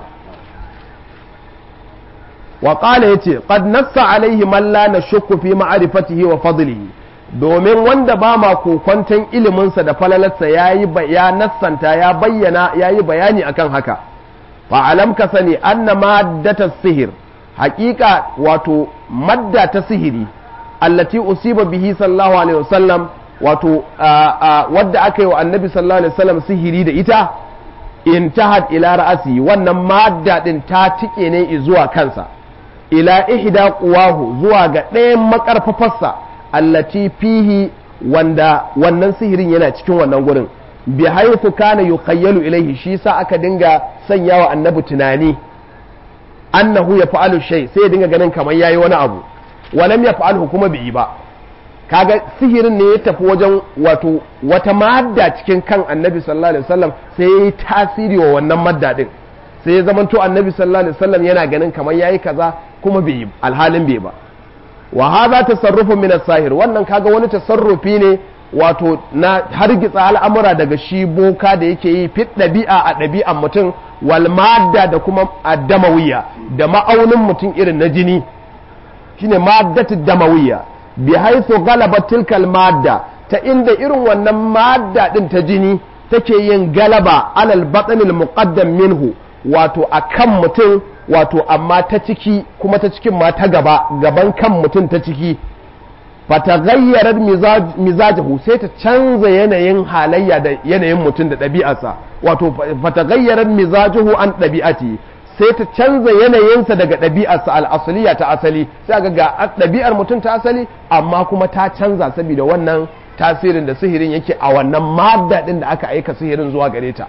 wa qala yace qad nassa alaihi man la nashukku fi ma'rifatihi wa fadlihi, domin wanda ba ma kokwanton ilimin sa da falalarsa ya nassanta ya bayyana yayi bayani akan haka. fa alam ka sani anna maddata sihir, haqiqa wato madda ta sihiri allati usiba bihi sallallahu alaihi wasallam, wato wadda aka yi wa annabi sallallahu alaihi wasallam sihiri da ita, intahat ila ra'asi, wannan madda din ta tike ne zuwa kansa, ila ihda quwahu, zuwa ga ɗayan makarfafarsa, allati fihi, wanda wannan sihirin yana cikin wannan gurin, bi haythu kana yukhayyalu ilayhi, shi sa aka dinga sanyawa annabi tunani annahu yaf'alu shay, sai ya dinga ganin kamar yayi wani abu, walam yaf'alhu, kuma bai yi ba. kaga sihirin ne ya tafi wajen wato wata madda cikin kan annabi sallallahu alaihi wasallam, sai ya yi tasiri wa wannan madda din, sai ya zamanto annabi sallallahu alaihi wasallam yana ganin kamar yayi kaza kuma bai yi, alhalin bai ba. wa hadha tasarrufu min as-sahir, wannan kaga wani tasarrufi ne wato na hargitsa al'amura daga shi boka da yake yi fit dabi'a a dabi'an mutum, wal madda da kuma addamawiyya, da ma'aunin mutum irin na jini shine maddatu damawiyya, bi haithu galabat tilkal madda, ta inda irin wannan madda din ta jini take yin galaba alal batnil muqaddam minhu, wato akan mutum, wato amma ta ciki, kuma ta cikin ma ta gaban kan mutum ta ciki, fatagayyarar mizajahu, sai ta canza yanayin halayya da yanayin mutum da ɗabi'arsa, wato fatagayyarar mizajahu an ɗabi'ati, sai ta canza yanayinsa daga ɗabi'arsa al'asaliya ta asali, sai ga ɗabi'ar mutum ta asali amma kuma ta canza saboda wannan tasirin da sihirin yake a wannan madda ɗin da aka aika sihirin zuwa gare ta.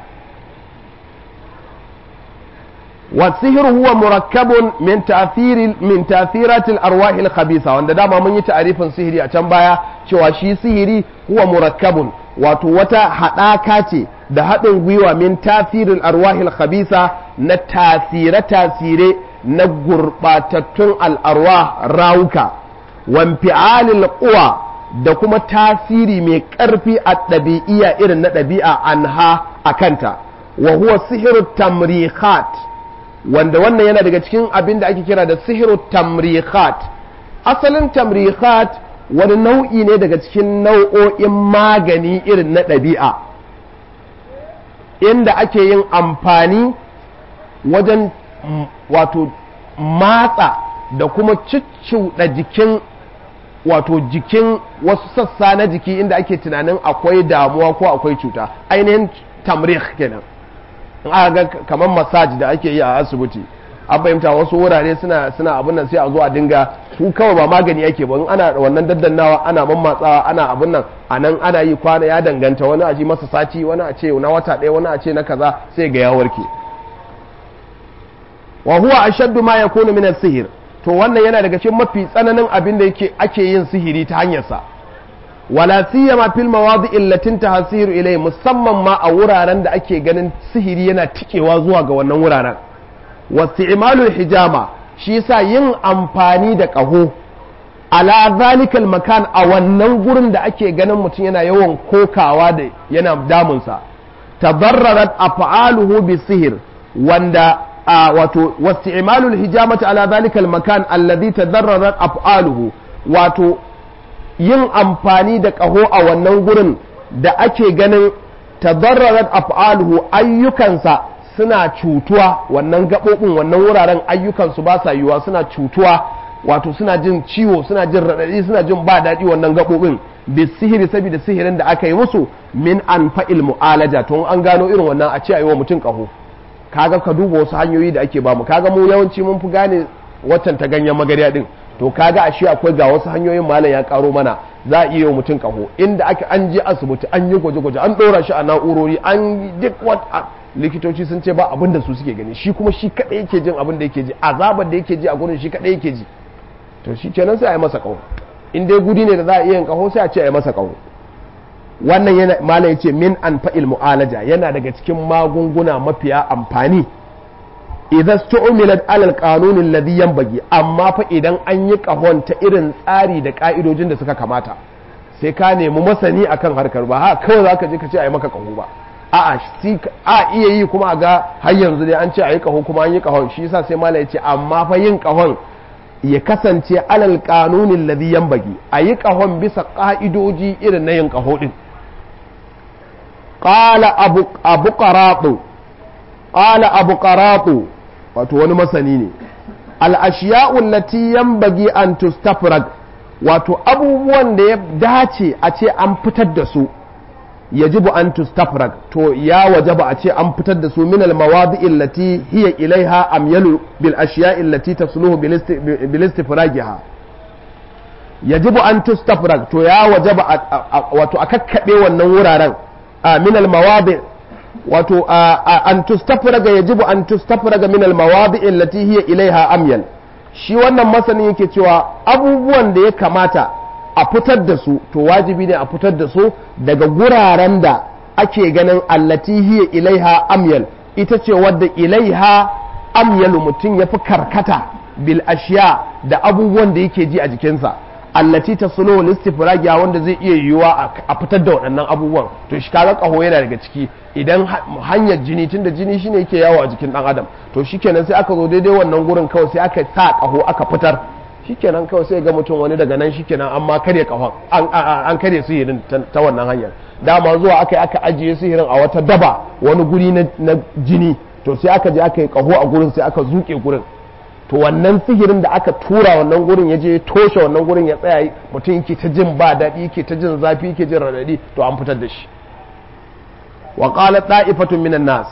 والسحر هو مركب من تأثيرات الأرواح الخبيثة، wanda dama mun yi ta'arifin sihiri a can baya cewa shi sihiri huwa murakkabun, wato wata haɗaka ce da haɗin gwiwa min tasirin arwahil khabisa, na tasire na gurɓatattun al'arwah rawuka, wanfi'alil quwa, da kuma tasiri mai ƙarfi a ɗabi'iya irin na ɗabi'a anha a kanta, wa huwa sihiru tamrihat, wanda wannan yana daga cikin abin da ake kira da sihiru tamrihat. Asalin tamrihat wani nau'i ne daga cikin nau'o'in magani irin na ɗabi'a, inda ake yin amfani wajen wato matsa da kuma cicciuɗa jikin, wato jikin wasu sassa na jiki inda ake tunanin akwai damuwa ko akwai cuta, ainihin tamrih kenan. in aka ga kamar massage da ake yi a asibiti, an fahimta wasu wurare suna abin nan, sai a zo a dinga, su kawai ba magani ake ba, in ana wannan daddannawa ana mammatsawa ana abin nan, a nan ana yi kwana, ya danganta, wani a ji masa sati, wani a ce na wata ɗaya, wani a ce na kaza, sai ga ya warke. wa huwa ashaddu ma yakunu min as-sihr, to wannan yana daga cikin mafi tsananin abin da ake yin sihiri ta hanyar sa, wala siyama fil mawadi'i allati tahsiru ilay, musamman ma a wuraren da ake ganin sihiri yana tikewa zuwa ga wannan wuraren. wasti'malul hijama, shi yasa yin amfani da ƙaho ala zalikal makan, a wannan gurin da ake ganin mutum yana yawan kokawa da yana damunsa, tadarrarat af'aluhu bisihir, wanda wato wasti'malul hijamati ala zalikal makan alladhi tadarrarat af'aluhu, wato yin amfani da ƙaho a wannan gurin da ake ganin tadarrarat af'aluhu ayyukansa suna cutuwa, wannan gabobin wannan wuraren ayyukansu ba sa yiwa, suna cutuwa, wato suna jin ciwo, suna jin radadi, suna jin ba daɗi wannan gabobin bisihiri, saboda sihirin da aka yi musu min anfa'il mu'alaja. to an gano irin wannan a ce a yi wa mutum kaho, kaga ka duba wasu hanyoyi da ake bamu, kaga mu yawanci mun fi gane waccan ta ganyen magarya din, to kaga ashe akwai ga wasu hanyoyin malam ya karo mana za a iya wa mutum kaho, inda an je asibiti an yi gwaje-gwaje an ɗora shi a na'urori an duk likitoci sun ce ba abin da su suke gani, shi kuma shi kadai yake jin abin da yake ji, azabar da yake ji a gurin shi kadai yake ji, to shi kenan sai a yi masa kaho. in dai gudi ne da za a iya yin kaho sai a ce a yi masa kaho. wannan yana malam yace min anfa'il mu'alaja, yana daga cikin magunguna mafiya amfani idza stu'milat alal qanun alladhi yanbaghi, amma fa idan an yi kahon ta irin tsari da ka'idojin da suka kamata, sai ka nemi masani akan harkar, ba ha kawai zaka je ka ce a yi maka kaho ba, a iya yi kuma ga har yanzu dai an ce a yi kaho kuma an yi kahon. shi yasa sai malam yace amma fa yin kahon ya kasance alal qanunin ladhi yanbaghi, a yi kahon bisa ka'idoji irin na yin kaho din. qala abu qaratu wato wani masani ne, al ashiya'u allati yanbaghi an tustafrag, wato abubuwan da ya dace a ce an fitar da su, yajibu an tustafrag, to ya wajaba a ce an fitar da su min al mawadi'i allati hiya ilaiha amyalu bil ashiya'i allati tasluhu bil istifragiha. yajibu an tustafrag, to ya wajaba wato a kakkabe wannan wuraren min al mawadi' wato an tustafraga, yajibu an tustafraga min al mawadi'i allati hiya ilaiha amyal. shi wannan masanin yake cewa abubuwan da ya kamata a fitar da su, to wajibi ne a fitar da su daga guraren da ake ganin allati hiya ilaiha amyal, ita ce wadda ilaiha amyalu mutum ya fi karkata bil ashiya da abubuwan da yake ji a jikinsa, allati tasulu listifragiya, wanda zai iya yiwuwa a fitar da waɗannan abubuwan. to shi kaga kaho yana daga ciki, idan hanyar jini, tunda jini shine yake yawo a jikin dan adam, to shikenan sai aka zo daidai wannan gurin kawai sai aka sa kaho aka fitar, shikenan kawai sai ga mutum wani daga nan shikenan amma karya kahon, an karya sihirin ta wannan hanyar. dama zuwa aka ajiye sihirin a wata daba wani guri na jini, to sai aka je aka yi kaho a gurin, sai aka zuke gurin, to wannan sihirin da aka tura wannan gurin ya je toshe wannan gurin ya tsaya, mutum yake ta jin ba daɗi, yake ta jin zafi, yake jin radadi, to an fitar da shi. wa qalat da'ifatun minan nas,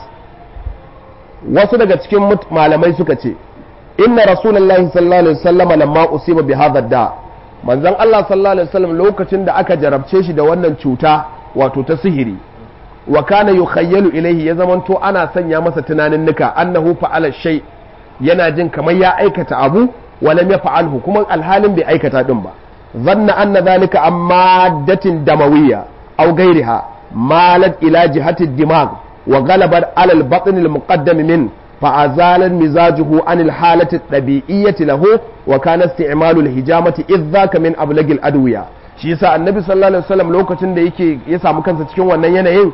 wasu daga cikin malamai suka ce inna rasulullahi sallallahu alaihi wasallam lamma usiba bi hadha da, manzon Allah sallallahu alaihi wasallam lokacin da aka jarabce shi da wannan cuta wato ta sihiri, wa kana yukhayyalu ilayhi, ya zamanto ana sanya masa tunanin nika annahu fa'ala shay, yana jin kamar ya aikata abu walam ya fa'alhu, kuma alhalin bai aikata din ba. zanna anna dhalika amma datin damawiyya aw ghayriha malat ila jihati ad-dimag wa ghalabat ala al-batn al-muqaddam min fa'azala mizajuhu an al-halati at-tabi'iyyati lahu wa kana isti'malu al-hijamati idh min ablagh al-adwiya. shi yasa annabi sallallahu alaihi wasallam lokacin da ya samu kansa cikin wannan yanayin,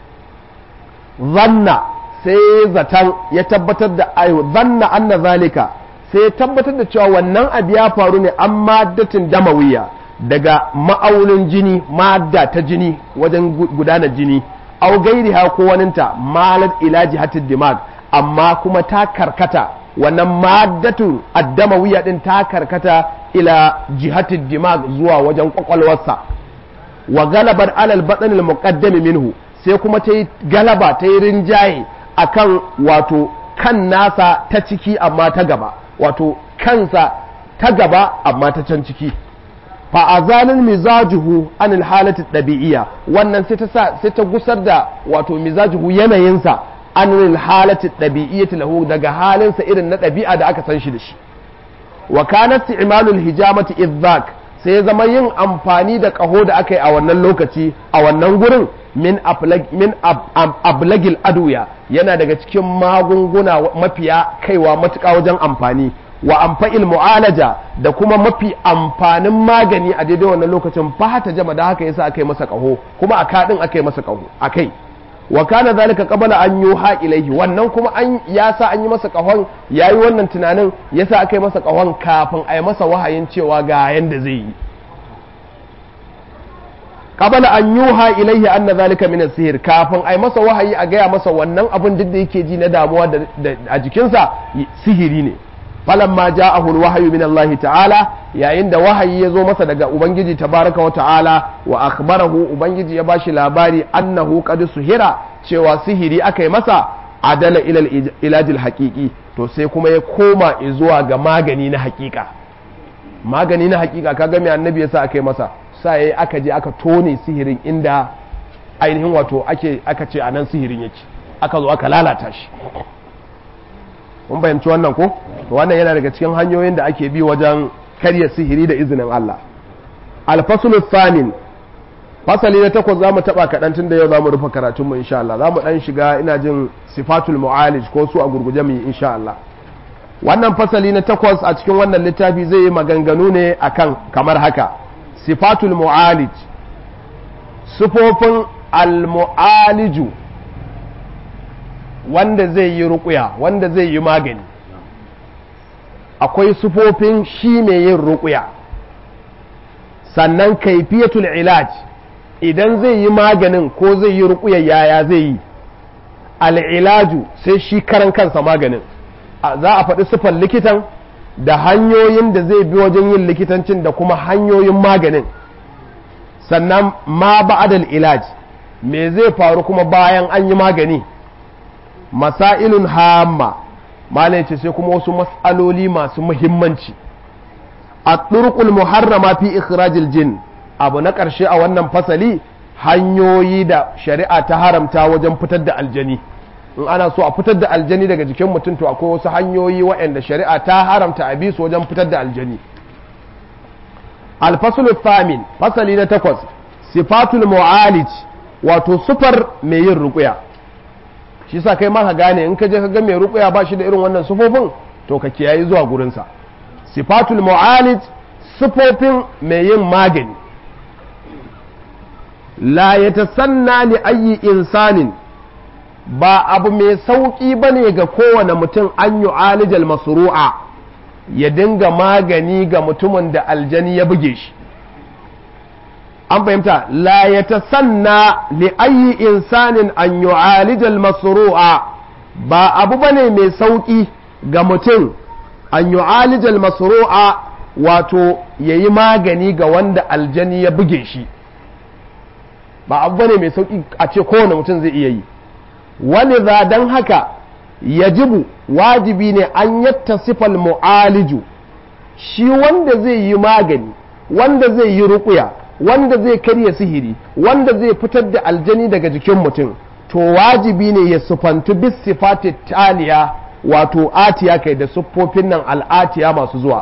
zanna sai zatan ya tabbatar da zanna anna zalika, sai ya tabbatar da cewa wannan abu ya faru ne an maddatin damawiya, daga ma'aunin jini, madda ta jini wajen gudanar jini, au gairiha ko waninta malat ila jihatin dimag, amma kuma ta karkata, wannan maddatu addamawiya din ta karkata ila jihatin dimag zuwa wajen kwakwalwarsa. wa galabar alal batn al muqaddam minhu, sai kuma ta yi galaba, ta yi rinjaye akan wato kan nasa ta ciki amma ta gaba, wato kansa ta gaba amma ta can ciki. fa azalin mizajuhu anil halati dabi'iyya, wannan sai ta gusar da wato mizajuhu yanayinsa anil halati dabi'iyyati lahu, daga halinsa irin na dabi'a da aka san shi da shi. wa kanat isti'malul hijamati idhak, sai ya zama yin amfani da kaho da aka yi a wannan lokaci a wannan gurin min ablagil aduya, yana daga cikin magunguna mafiya kaiwa matuƙa wajen amfani. wa amfa'il mu'alaja, da kuma mafi amfanin magani a daidai wannan lokacin, ba ta jama, da haka yasa aka yi masa kaho, kuma a kadin aka yi masa kaho akai. wa kana zalika qabla an yuha ilayhi, wannan kuma yasa an yi masa kahon, yayi wannan tunanin yasa aka yi masa kahon kafin a yi masa wahayin cewa ga yanda zai yi. qabala an yuha ilaihi anna zalika min as-sihr, kafin ai masa wahayi a gaya masa wannan abin duk da yake ji na damuwa a jikinsa sihiri ne. falamma ja'ahu al-wahyu min Allah ta'ala, yayin da wahayi ya zo masa daga ubangiji tabaraka wa ta'ala, wa akhbarahu, ubangiji ya bashi labari annahu qad suhira, cewa sihiri aka yi masa, adala ila al-ilaj al-haqiqi, to sai kuma ya koma zuwa ga magani na hakika. Magani na hakika kaga mai annabi yasa aka yi masa, sai aka je aka tone sihirin inda ainihin wato aka ce anan sihirin yake, aka zo aka lalata shi. Mun fahimci wannan ko? To wannan yana daga cikin hanyoyin da ake bi wajen karya sihiri da izinin Allah. Al-faslu thamin, fasali na 8 zamu taba kadan tunda yau zamu rufe karatun mu insha Allah. Zamu dan shiga ina jin sifatul mu'alij ko su a gurguje mu insha Allah. Wannan fasali na 8 a cikin wannan littafi zai yi maganganu ne akan kamar haka: sifatul mu'alij, sifofin al-mu'aliju, wanda zai yi ruqya, wanda zai yi magani. Akwai sifofin shi mai yin ruqya, sannan kaifiyatul ilaj, idan zai yi maganin ko zai yi ruqya yaya zai yi. Al-ilaju sai shi karan kansa maganin, za a faɗi sifar likitan da hanyoyin da zai bi wajen yin likitancin da kuma hanyoyin maganin. Sannan ma ba'adal ilaj, me zai faru kuma bayan an yi magani. Masailun hamma, malai ce sai kuma wasu mas'aloli masu muhimmanci. at-turuqul muharrama fi ikhrajil jin, abu na ƙarshe a wannan fasali, hanyoyi da shari'a ta haramta wajen fitar da aljani. In ana so a fitar da aljani daga jikin mutum, to akwai wasu hanyoyi waɗanda shari'a ta haramta a bi su wajen fitar da aljani. Al-faslu thamin, fasali na 8, sifatul mu'alij, wato sufar mai yin ruqya. Shi sa kai ma ka gane in ka je ka ga mai ruqya ba shi da irin wannan sufofin, to ka kiyayi zuwa gurin sa. Sifatul mu'alij, sufofin mai yin magani. La yatasanna li ayyi insanin, ba abu mai sauƙi ba ne ga kowane mutum an yi alijal masru'a, ya dinga magani ga mutumin da aljani ya buge shi. An fahimta, la ya ta sanna li ayi insanin an yi alijal masru'a, ba abu ba ne mai sauƙi ga mutum an yi alijal masru'a, wato ya yi magani ga wanda aljani ya buge shi. Ba abu ba ne mai sauƙi a ce kowane mutum zai iya yi. Wani don haka yajibu, wajibi ne an yatta sifal mu'aliju, shi wanda zai yi magani, wanda zai yi ruqya, wanda zai karya sihiri, wanda zai fitar da aljani daga jikin mutum, to wajibi ne ya sufantu bis sifati taliya, wato atiya kai da siffofin nan al'atiya masu zuwa.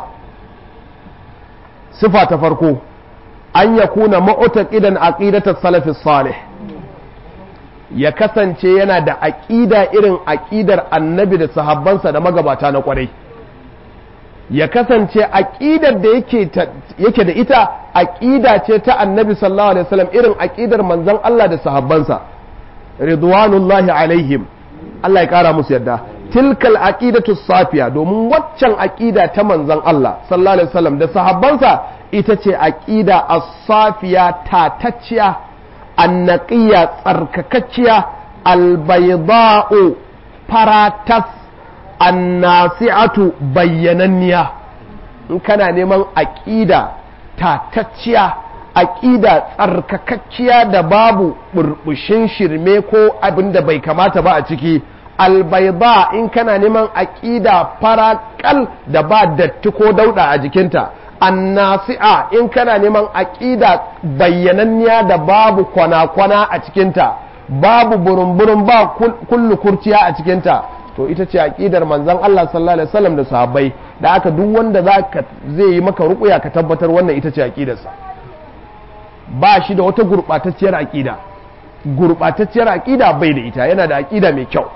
Sifa ta farko, an yakuna mu'taqidan aqidatas salafis salih, ya kasance yana da aƙida irin aƙidar annabi da sahabbansa da magabata na ƙwarai. Ya kasance aƙidar da yake da ita aƙida ce ta annabi sallallahu alaihi wasallam, irin aƙidar manzon Allah da sahabbansa ridwanullahi alaihim, Allah ya ƙara musu yadda. Tilkal aqidatu safiya, domin waccan aƙida ta manzon Allah sallallahu alaihi wasallam da sahabbansa ita ce aƙida as-safiya, tatacciya, annaƙiya, tsarkakacciya, albaida'u, faratas, annasi'atu, bayyananniya. In kana neman aƙida tatacciya, aƙida tsarkakacciya da babu burbushin shirme ko abin da bai kamata ba a ciki, albaida, in kana neman aƙida farakal da ba datti ko dauɗa a jikinta, annasi'a, in kana neman aƙida bayyananniya da babu kwana-kwana a cikinta, babu burin-burin, ba kullu kurciya a cikinta, to ita ce aƙidar manzon Allah sallallahu alaihi wasallam da sahabbai. Da aka duk wanda zai yi maka ruƙuya ka tabbatar wannan ita ce aƙidarsa. Ba shi da wata gurɓatacciyar aƙida, gurɓatacciyar aƙida bai da ita, yana da aƙida mai kyau.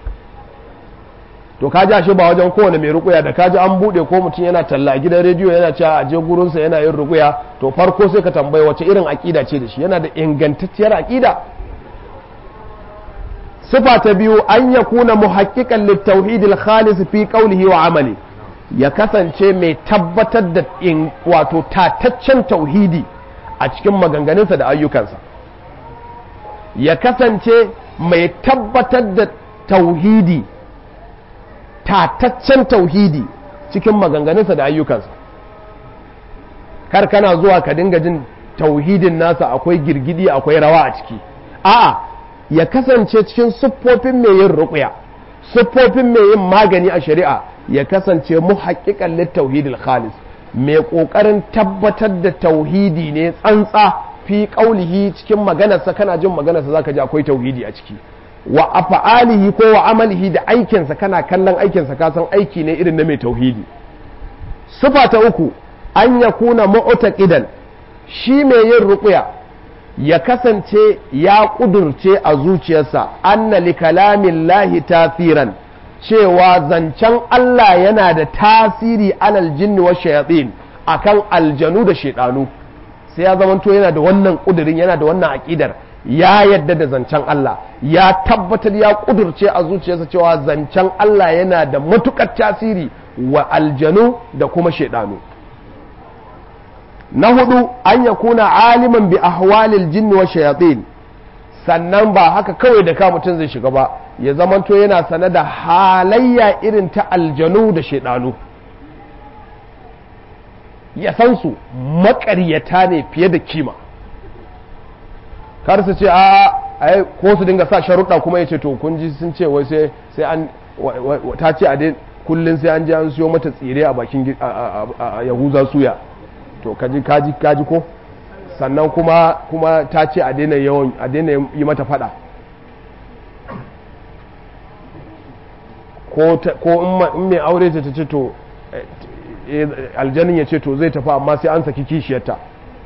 To ka ji shi ba wajen kowane mai rukuya da ka ji an bude ko mutum yana talla a gidan rediyo yana cewa a je gurinsa yana yin rukuya, to farko sai ka tambaye wace irin aƙida ce da shi, yana da ingantacciyar aƙida. Sifa ta biyu, an yakuna muhaqqiqan lit-tauhid al-khalis fi qawlihi wa amali, ya kasance mai tabbatar da wato tataccen tauhidi a cikin maganganunsa da ayyukansa, ya kasance mai tabbatar da tauhidi, tataccen tauhidi cikin maganganunsa da ayyukansa. Kar kana zuwa ka dinga jin tauhidin nasa akwai girgidi akwai rawa a ciki, a'a ya kasance cikin siffofin mai yin ruqya, siffofin mai yin magani a shari'a, ya kasance muhaqqiqan lit-tauhidil khalis, mai kokarin tabbatar da tauhidi ne tsantsa fi qaulihi cikin maganarsa, kana jin maganarsa zaka ji akwai tauhidi a ciki, wa af'alihi ko wa amalihi da aikinsa, kana kallon aikinsa ka san aiki ne irin na mai tauhidi. Sifa ta uku, an yakuna mu'taqidan, shi mai yin ruqya ya kasance ya kudurce a zuciyarsa anna li kalamillahi tasiran, cewa zancen Allah yana da tasiri alal jinni wa shayatin, akan aljanu da shedanu. Sai ya zamanto yana da wannan kudirin, yana da wannan aqidar, ya yadda da zancen Allah, ya tabbatar ya kudurce a zuciyarsa cewa zancen Allah yana da matukar tasiri wa aljanu da kuma shedanu. Na hudu, an yakuna aliman bi ahwalil jinni wa shayatin, sannan ba haka kawai da ka mutum zai shiga ba, ya zamanto yana sane da halayya irin ta aljanu da shedanu, ya san su maƙaryata ne fiye da kima. Kar su ce a ko su dinga sa sharuɗa kuma ya ce to kun ji sun ce wai sai an ta ce a dai kullun sai an je an siyo mata tsire a bakin Yahuza suya, to kaji ko, sannan kuma ta ce a daina yi mata fada, ko in mai aure ta ce to aljanin ya ce to zai tafi amma sai an saki kishiyarta,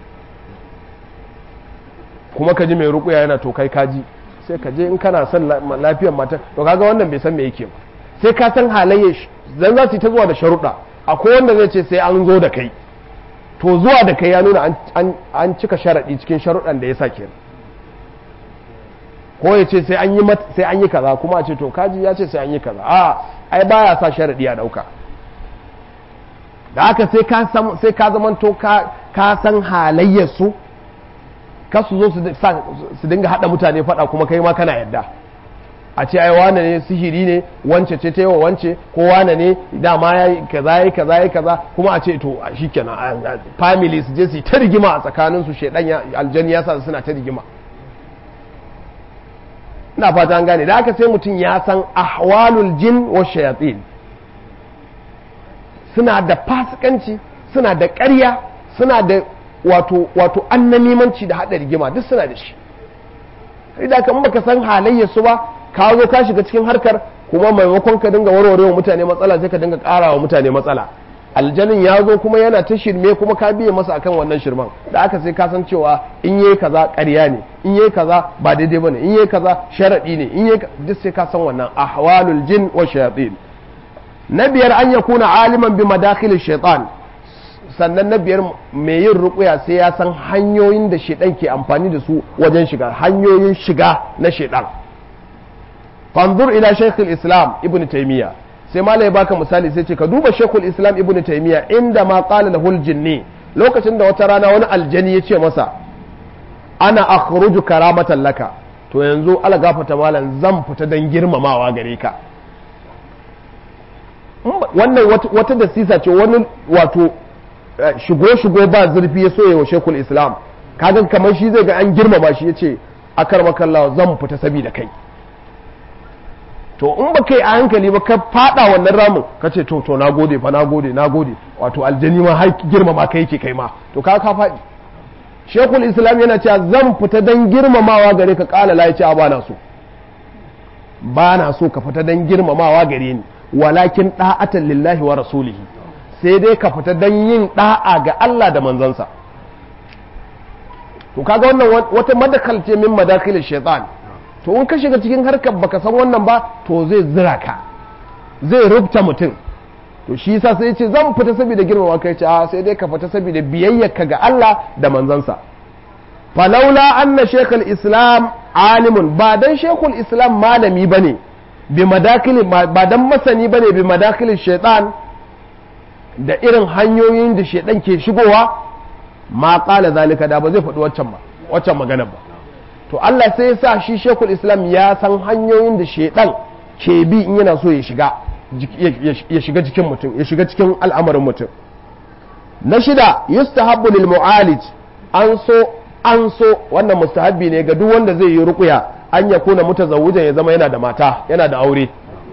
kuma kaji mai rukuya yana to kai kaji, sai kaje in kana son lafiyar mata, to kaga wannan bai san me yake ba. Sai ka san halayya, zan za su yi ta zuwa da sharuɗa. Akwai wanda zai ce sai an zo da kai, to zuwa da kai ya nuna an cika sharaɗi cikin sharuɗan da ya sa kenan. Ko ya ce sai an yi kaza, kuma a ce to kaji ya ce sai an yi kaza, ai baya sa sharaɗi a ɗauka. Da haka sai ka zamanto ka san halayyar su, ka su zo su dinga haɗa mutane faɗa kuma kai ma kana yadda. A ce ai wane ne sihiri ne, wance ce ta yi wa wance, ko wane ne dama ya yi kaza, kuma a ce to shi kenan family su je su ta rigima a tsakaninsu, shaidan aljani ya sa suna ta rigima. Ina fata an gane. Da haka sai mutum ya san ahwalul jin wa shayatin, suna da fasikanci, suna da ƙarya, suna da wato annamimanci da haɗa rigima, duk suna da shi. Sai da in baka san halayyar su ba, ka zo ka shiga cikin harkar, kuma maimakon ka dinga warware wa mutane matsala sai ka dinga ƙara wa mutane matsala. Aljanin ya zo kuma yana ta shirme, kuma ka biye masa akan wannan shirman. Da aka sai ka san cewa in yayi kaza ƙarya ne, in yayi kaza ba daidai bane, in yayi kaza sharadi ne, in yayi duk sai ka san wannan ahwalul jin wa shayatin. Na biyar, an yakuna aliman bi madakhil shaitan, sannan na biyar mai yin ruqya sai ya san hanyoyin da shaitan ke amfani da su wajen shiga, hanyoyin shiga na shaitan. Fanzur ila shaykhul islam ibn taymiya, sai malai baka misali sai ce ka duba shaykhul islam ibn taymiya inda ma qala lahul jinni, lokacin da wata rana wani aljani ya ce masa ana akhruju karamatan laka, to yanzu ala gafata malan zan fita dan girmamawa gare ka. Wannan wata da sisa ce, wani wato shigo ba zurfi ya soye wa shaykhul islam, kaga kamar shi zai ga an girmama shi, yace akarmakallahu zan fita saboda kai. To in ba kai a hankali ba ka fada wannan ramin, ka ce to na gode fa, na gode, wato aljani ma har girmama kai yake kai ma, to ka faɗi. Shekul Islam yana cewa zan fita dan girmamawa gare ka, kala la yace ba na so ka fita dan girmamawa gare ni, walakin da'atan lillahi wa rasulihi, sai dai ka fita dan yin da'a ga Allah da manzansa. To kaga wannan wata madakal ce min madakil shaitan. To in ka shiga cikin harkar baka san wannan ba, to zai zira ka, zai rubuta mutum. To shi yasa sai ya ce zan fita saboda girmama kai, ce sai dai ka fita saboda biyayyarka ga Allah da manzansa. Falaula anna shaykhul islam alimun, ba dan shaykhul islam malami bane bi madakil, ba dan masani bane bi madakil shaitan, da irin hanyoyin da shaitan ke shigowa, ma qala zalika da ba zai faɗi waccan magana ba. To Allah sai ya sa shi Sheikhul Islam ya san hanyoyin da shedan ke bi in yana so ya shiga jikin mutum, ya shiga cikin al'amarin mutum. Na shida, yustahabbu lil mu'alij, an so wannan mustahabbi ne ga duk wanda zai yi ruqya an ya kuna mutazawwijan, ya zama yana da mata, yana da aure.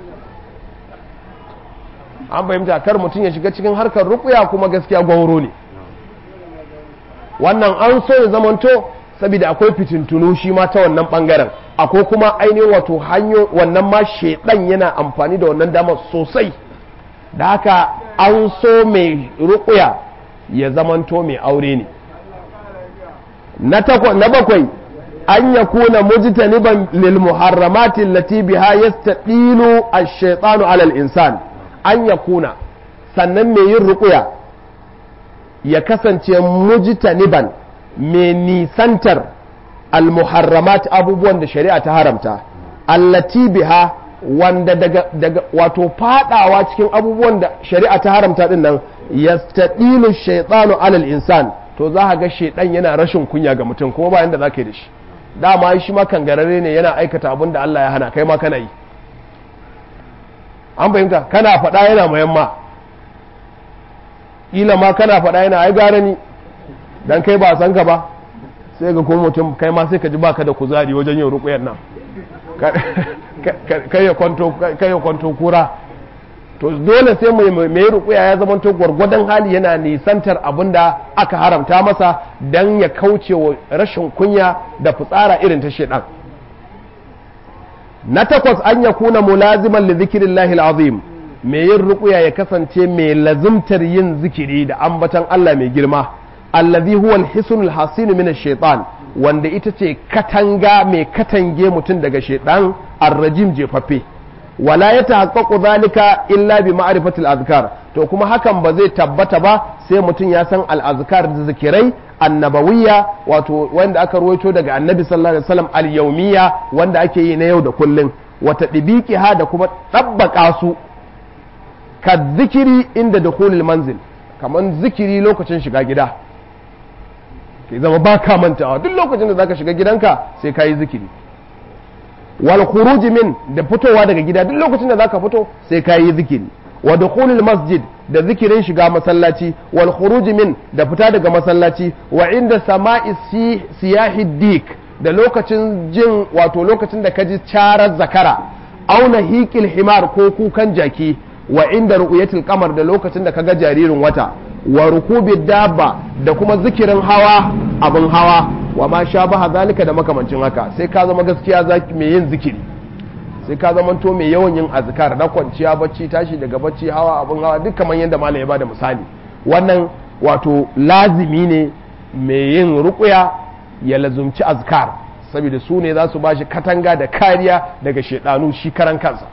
An fahimta, kar mutum ya shiga cikin harkar ruqya kuma gaskiya gwauro ne. Wannan an so ya zamanto saboda akwai fitintunu shi ma ta wannan bangaren, akwai kuma ainihin wato wannan ma shedan yana amfani da wannan damar sosai. Da haka an so mai ruqya ya zamanto mai aure ne. Na bakwai, an ya kuna mujtaniban lil muharramati allati biha yastaqilu ash-shaytanu ala al-insan. An ya kuna, sannan mai yin ruqya ya kasance mujtaniban, mai nisantar al-muharramat, abubuwan da shari'a ta haramta, allati biha, wanda daga wato fadawa cikin abubuwan da shari'a ta haramta din nan, yastaqilu ash-shaytanu ala al-insan, to za ka ga shedan yana rashin kunya ga mutum kuma ba yanda za ka yi da shi. Dama shi ma kangarare ne, yana aikata abin da Allah ya hana, kai ma kana yi. An fahimta, kana faɗa yana mayamma, ila ma kana faɗa yana ai gara ni dan kai ba san ka ba, sai ga kuma mutum kai ma sai ka ji baka da kuzari wajen yin ruqyar nan, kai ya kwanto kura. To dole sai mai ruqya ya zama to gwargwadon hali yana nisantar abinda aka haramta masa dan ya kauce wa rashin kunya da fitsara irin ta shedan. Na takwas, an ya kuna mulaziman li zikrillahi alazim, mai yin ruqya ya kasance mai lazimtar yin zikiri da ambatan Allah mai girma, allazi huwa alhisnul hasin min ash-shaytan, wanda ita ce katanga mai katange mutum daga shedan ar-rajim jefaffe. Wala ya tahaqqaqu zalika illa bi ma'rifati al-azkar, to kuma hakan ba zai tabbata ba sai mutum ya san al-azkar da zikirai annabawiyya, wato wanda aka ruwaito daga annabi sallallahu alaihi wasallam, al-yawmiyya, wanda ake yi na yau da kullun, wata dibiqiha, da kuma tabbaka su, ka zikiri inda dukhulil manzil, kaman zikiri lokacin shiga gida, ke zama ba ka mantawa duk lokacin da zaka shiga gidanka sai ka yi zikiri. Wal khuruj min, da fitowa daga gida duk lokacin da zaka fito sai ka yi zikiri. Wa dukhulil masjid, da zikirin shiga masallaci. Wal khuruj min, da fita daga masallaci. Wa inda sama'i siyahi dik, da lokacin jin, wato lokacin da kaji charar zakara, auna hiqil himar, ko kukan jaki. Wa inda ru'yatil qamar, da lokacin da kaga jaririn wata. Wa rukubid dabba, da kuma zikirin hawa abin hawa. Wa ma shabaha zalika, da makamancin haka. Sai ka zama gaskiya mai yin zikiri, sai ka zama to mai yawan yin azkar na kwanciya, bacci, tashi daga bacci, hawa abin hawa, duk kamar yadda malam ya bada misali. Wannan wato lazimi ne mai yin ruqya ya lazumci azkar, saboda su ne za su bashi katanga da kariya daga shedanu shi karan kansa.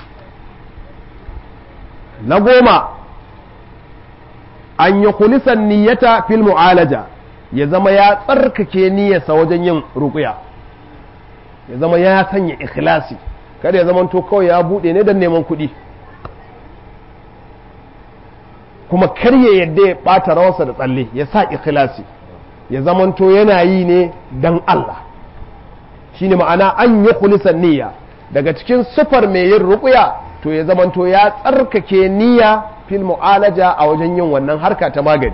Na goma, an yi khulisan niyyata fil mu'alaja, ya zama ya tsarkake niyyarsa wajen yin ruqya, ya zama ya sanya ikhlasi, kada ya zama to kawai ya bude ne don neman kuɗi, kuma kar ya yadda ya ɓata rawarsa da tsalle, ya sa ikhlasi, ya zama to yana yi ne don Allah. Shine ma'ana an yi khulisan niyya. Daga cikin sifar mai yin ruqya, to ya zama to ya tsarkake niyya fil mu'alaja a wajen yin wannan harka ta magani.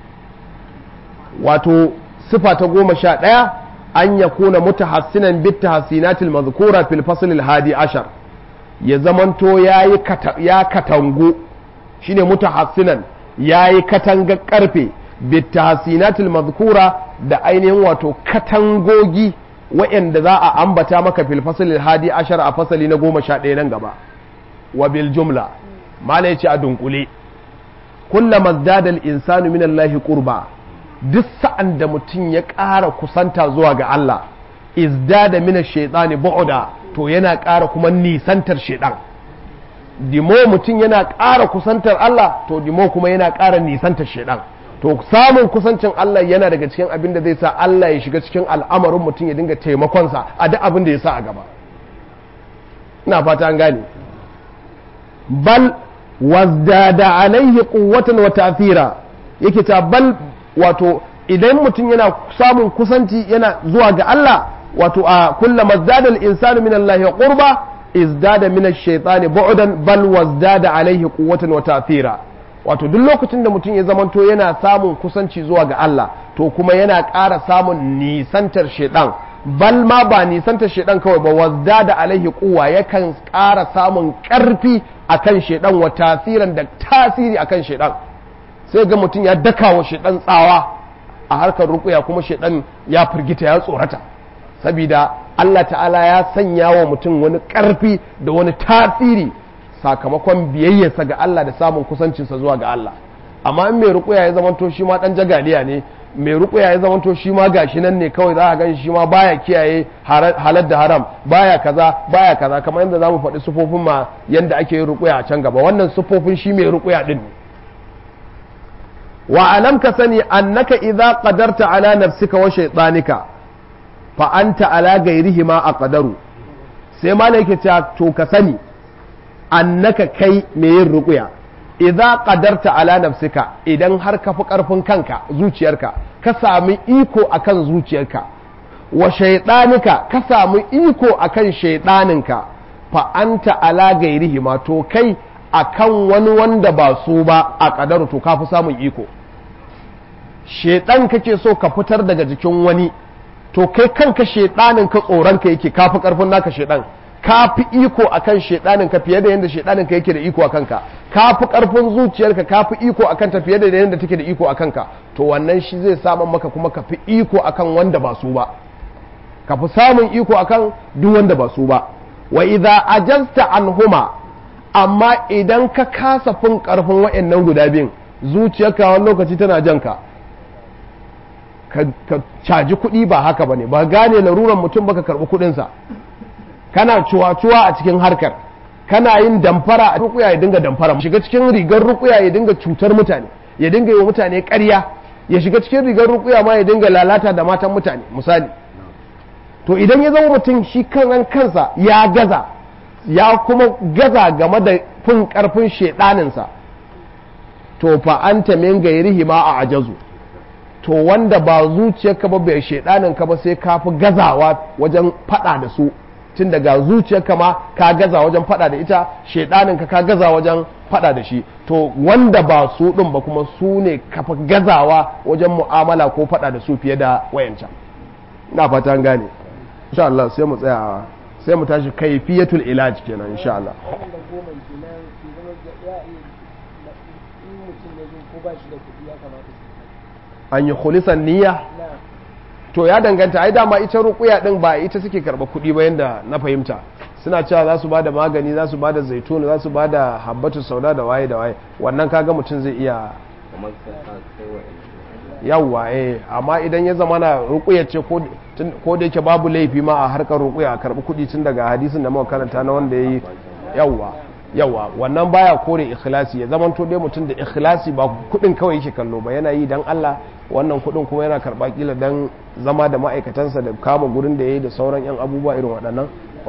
Wato sifa ta 11, an ya kuna mutahassinan bit tahsinatil mazkura fil fasl al hadi ashar, ya zamanto ya katangu, shine mutahassinan, yayi katanga karfe bit tahsinatil mazkura, da ainihin wato katangogi wa'anda za a ambata maka fil fasl al hadi ashar, a fasali na 11 nan gaba. Wa bil jumla, mala yace a dunkule, kullama zdada al insanu min Allah qurba, duk sa'an da mutum ya ƙara kusanta zuwa ga Allah, izdada min ash-shaytani bu'da, to yana ƙara kuma nisantar shaytan. Dimo mutum yana ƙara kusantar Allah, to dimo kuma yana ƙara nisantar shaytan. To samun kusancin Allah yana daga cikin abin da zai sa Allah ya shiga cikin al'amarin mutum, ya dinga taimakonsa a duk abin da ya sa a gaba. Ina fata an gane. Bal wazdada alaihi quwwatan wa ta'thira, yake ta bal, wato idan mutum yana samun kusanci yana zuwa ga Allah wato a kullama zada al-insanu min Allah qurba izdada min ash-shaytani bu'dan bal wazdada alayhi quwwatan wa ta'thira. Wato duk lokacin da mutum ya zamanto yana samun kusanci zuwa ga Allah to kuma yana ƙara samun nisantar shaitan, bal ma ba nisantar shaitan kawai ba, wazdada alaihi quwwa, yakan ƙara samun ƙarfi akan shaitan wa tasirin da tasiri akan shaitan. Sai ga mutum ya daka wa shaitan tsawa a harkar ruqya kuma shaitan ya firgita ya tsorata, saboda Allah ta'ala ya sanya wa mutum wani ƙarfi da wani tasiri sakamakon biyayyarsa ga Allah da samun kusancinsa zuwa ga Allah. Amma in mai ruqya ya zamanto shi ma dan jagaliya ne, mai ruqya ya zamanto shi ma gashi nan ne kawai za a gan shi ma baya kiyaye halal da haram, baya kaza kamar yadda zamu faɗi sufofin ma yanda ake yin ruqya a can gaba. Wannan sufofin shi mai ruqya din ne. wa alam ka sani annaka idza qadarta ala nafsika wa shaytanika fa anta ala ghairihima aqdaru. sai malai yake cewa to ka sani annaka kai mai yin ruqya idza qadarta ala nafsika, idan har ka fi karfin kanka zuciyarka ka sami iko akan zuciyarka, wa shaytanika ka sami iko akan shaytaninka, fa anta ala ghairihima, to kai akan wani wanda ba su ba a kadaru to ka fi samun iko. Shaytan kake so ka fitar daga jikin wani, to kai kanka shaytanin ka tsoron ka yake, ka fi karfin naka shaytan, ka fi iko akan shaytanin ka fiye da yanda shaytanin ka yake da iko akan ka, ka fi karfin zuciyarka ka fi iko akan ta fiye da yanda take da iko akan ka. To wannan shi zai samun maka kuma ka fi iko akan wanda ba su ba, ka fi samun iko akan duk wanda ba su ba. Wa idza ajazta anhuma, amma idan ka kasa fin karfin wa'annan guda biyun, zuciyarka wani lokaci tana janka ka caji kuɗi ba haka bane, ba gane laruran mutum baka karɓi kuɗinsa, kana cuwa-cuwa a cikin harkar, kana yin damfara a rukuya ya dinga damfara, shiga cikin rigar rukuya ya dinga cutar mutane, ya dinga yi wa mutane ƙarya, ya shiga cikin rigar rukuya ma ya dinga lalata da matan mutane misali. To idan ya zama mutum shi kansa ya gaza, ya kuma gaza game da fin karfin shedaninsa, to fa anta min gairihi ma a ajazu, to wanda ba zuciyarka ba bai shedaninka ba sai ka fi gazawa wajen fada da su, tun daga zuciyarka ma ka gaza wajen fada da ita, shedaninka ka gaza wajen fada da shi, to wanda ba su din ba kuma su ne ka fi gazawa wajen mu'amala ko fada da su fiye da wayancan. ina fata an gane. insha Allah sai mu tsaya, sai mu tashi kaifiyatul ilaj kenan insha Allah. An yi khulisan niyya, to ya danganta, ai dama ita ruqya din ba ita suke karba kuɗi ba yanda na fahimta, suna cewa za su bada magani, za su bada zaitun, za su bada habbatu sauda da waye da waye, wannan kaga mutum zai iya yawwa amma idan ya zama na ruqya ce ko da yake babu laifi ma a harkar ruqya a karbi kuɗi tun daga hadisin da muka karanta na wanda yayi yawa wannan baya kore ikhlasi, ya zaman to dai mutum da ikhlasi ba kuɗin kawai yake kallo ba, yana yi dan Allah, wannan kuɗin kuma yana karba kila dan zama da ma'aikatansa da kama gurin da yayi da sauran yan abubuwa irin waɗannan.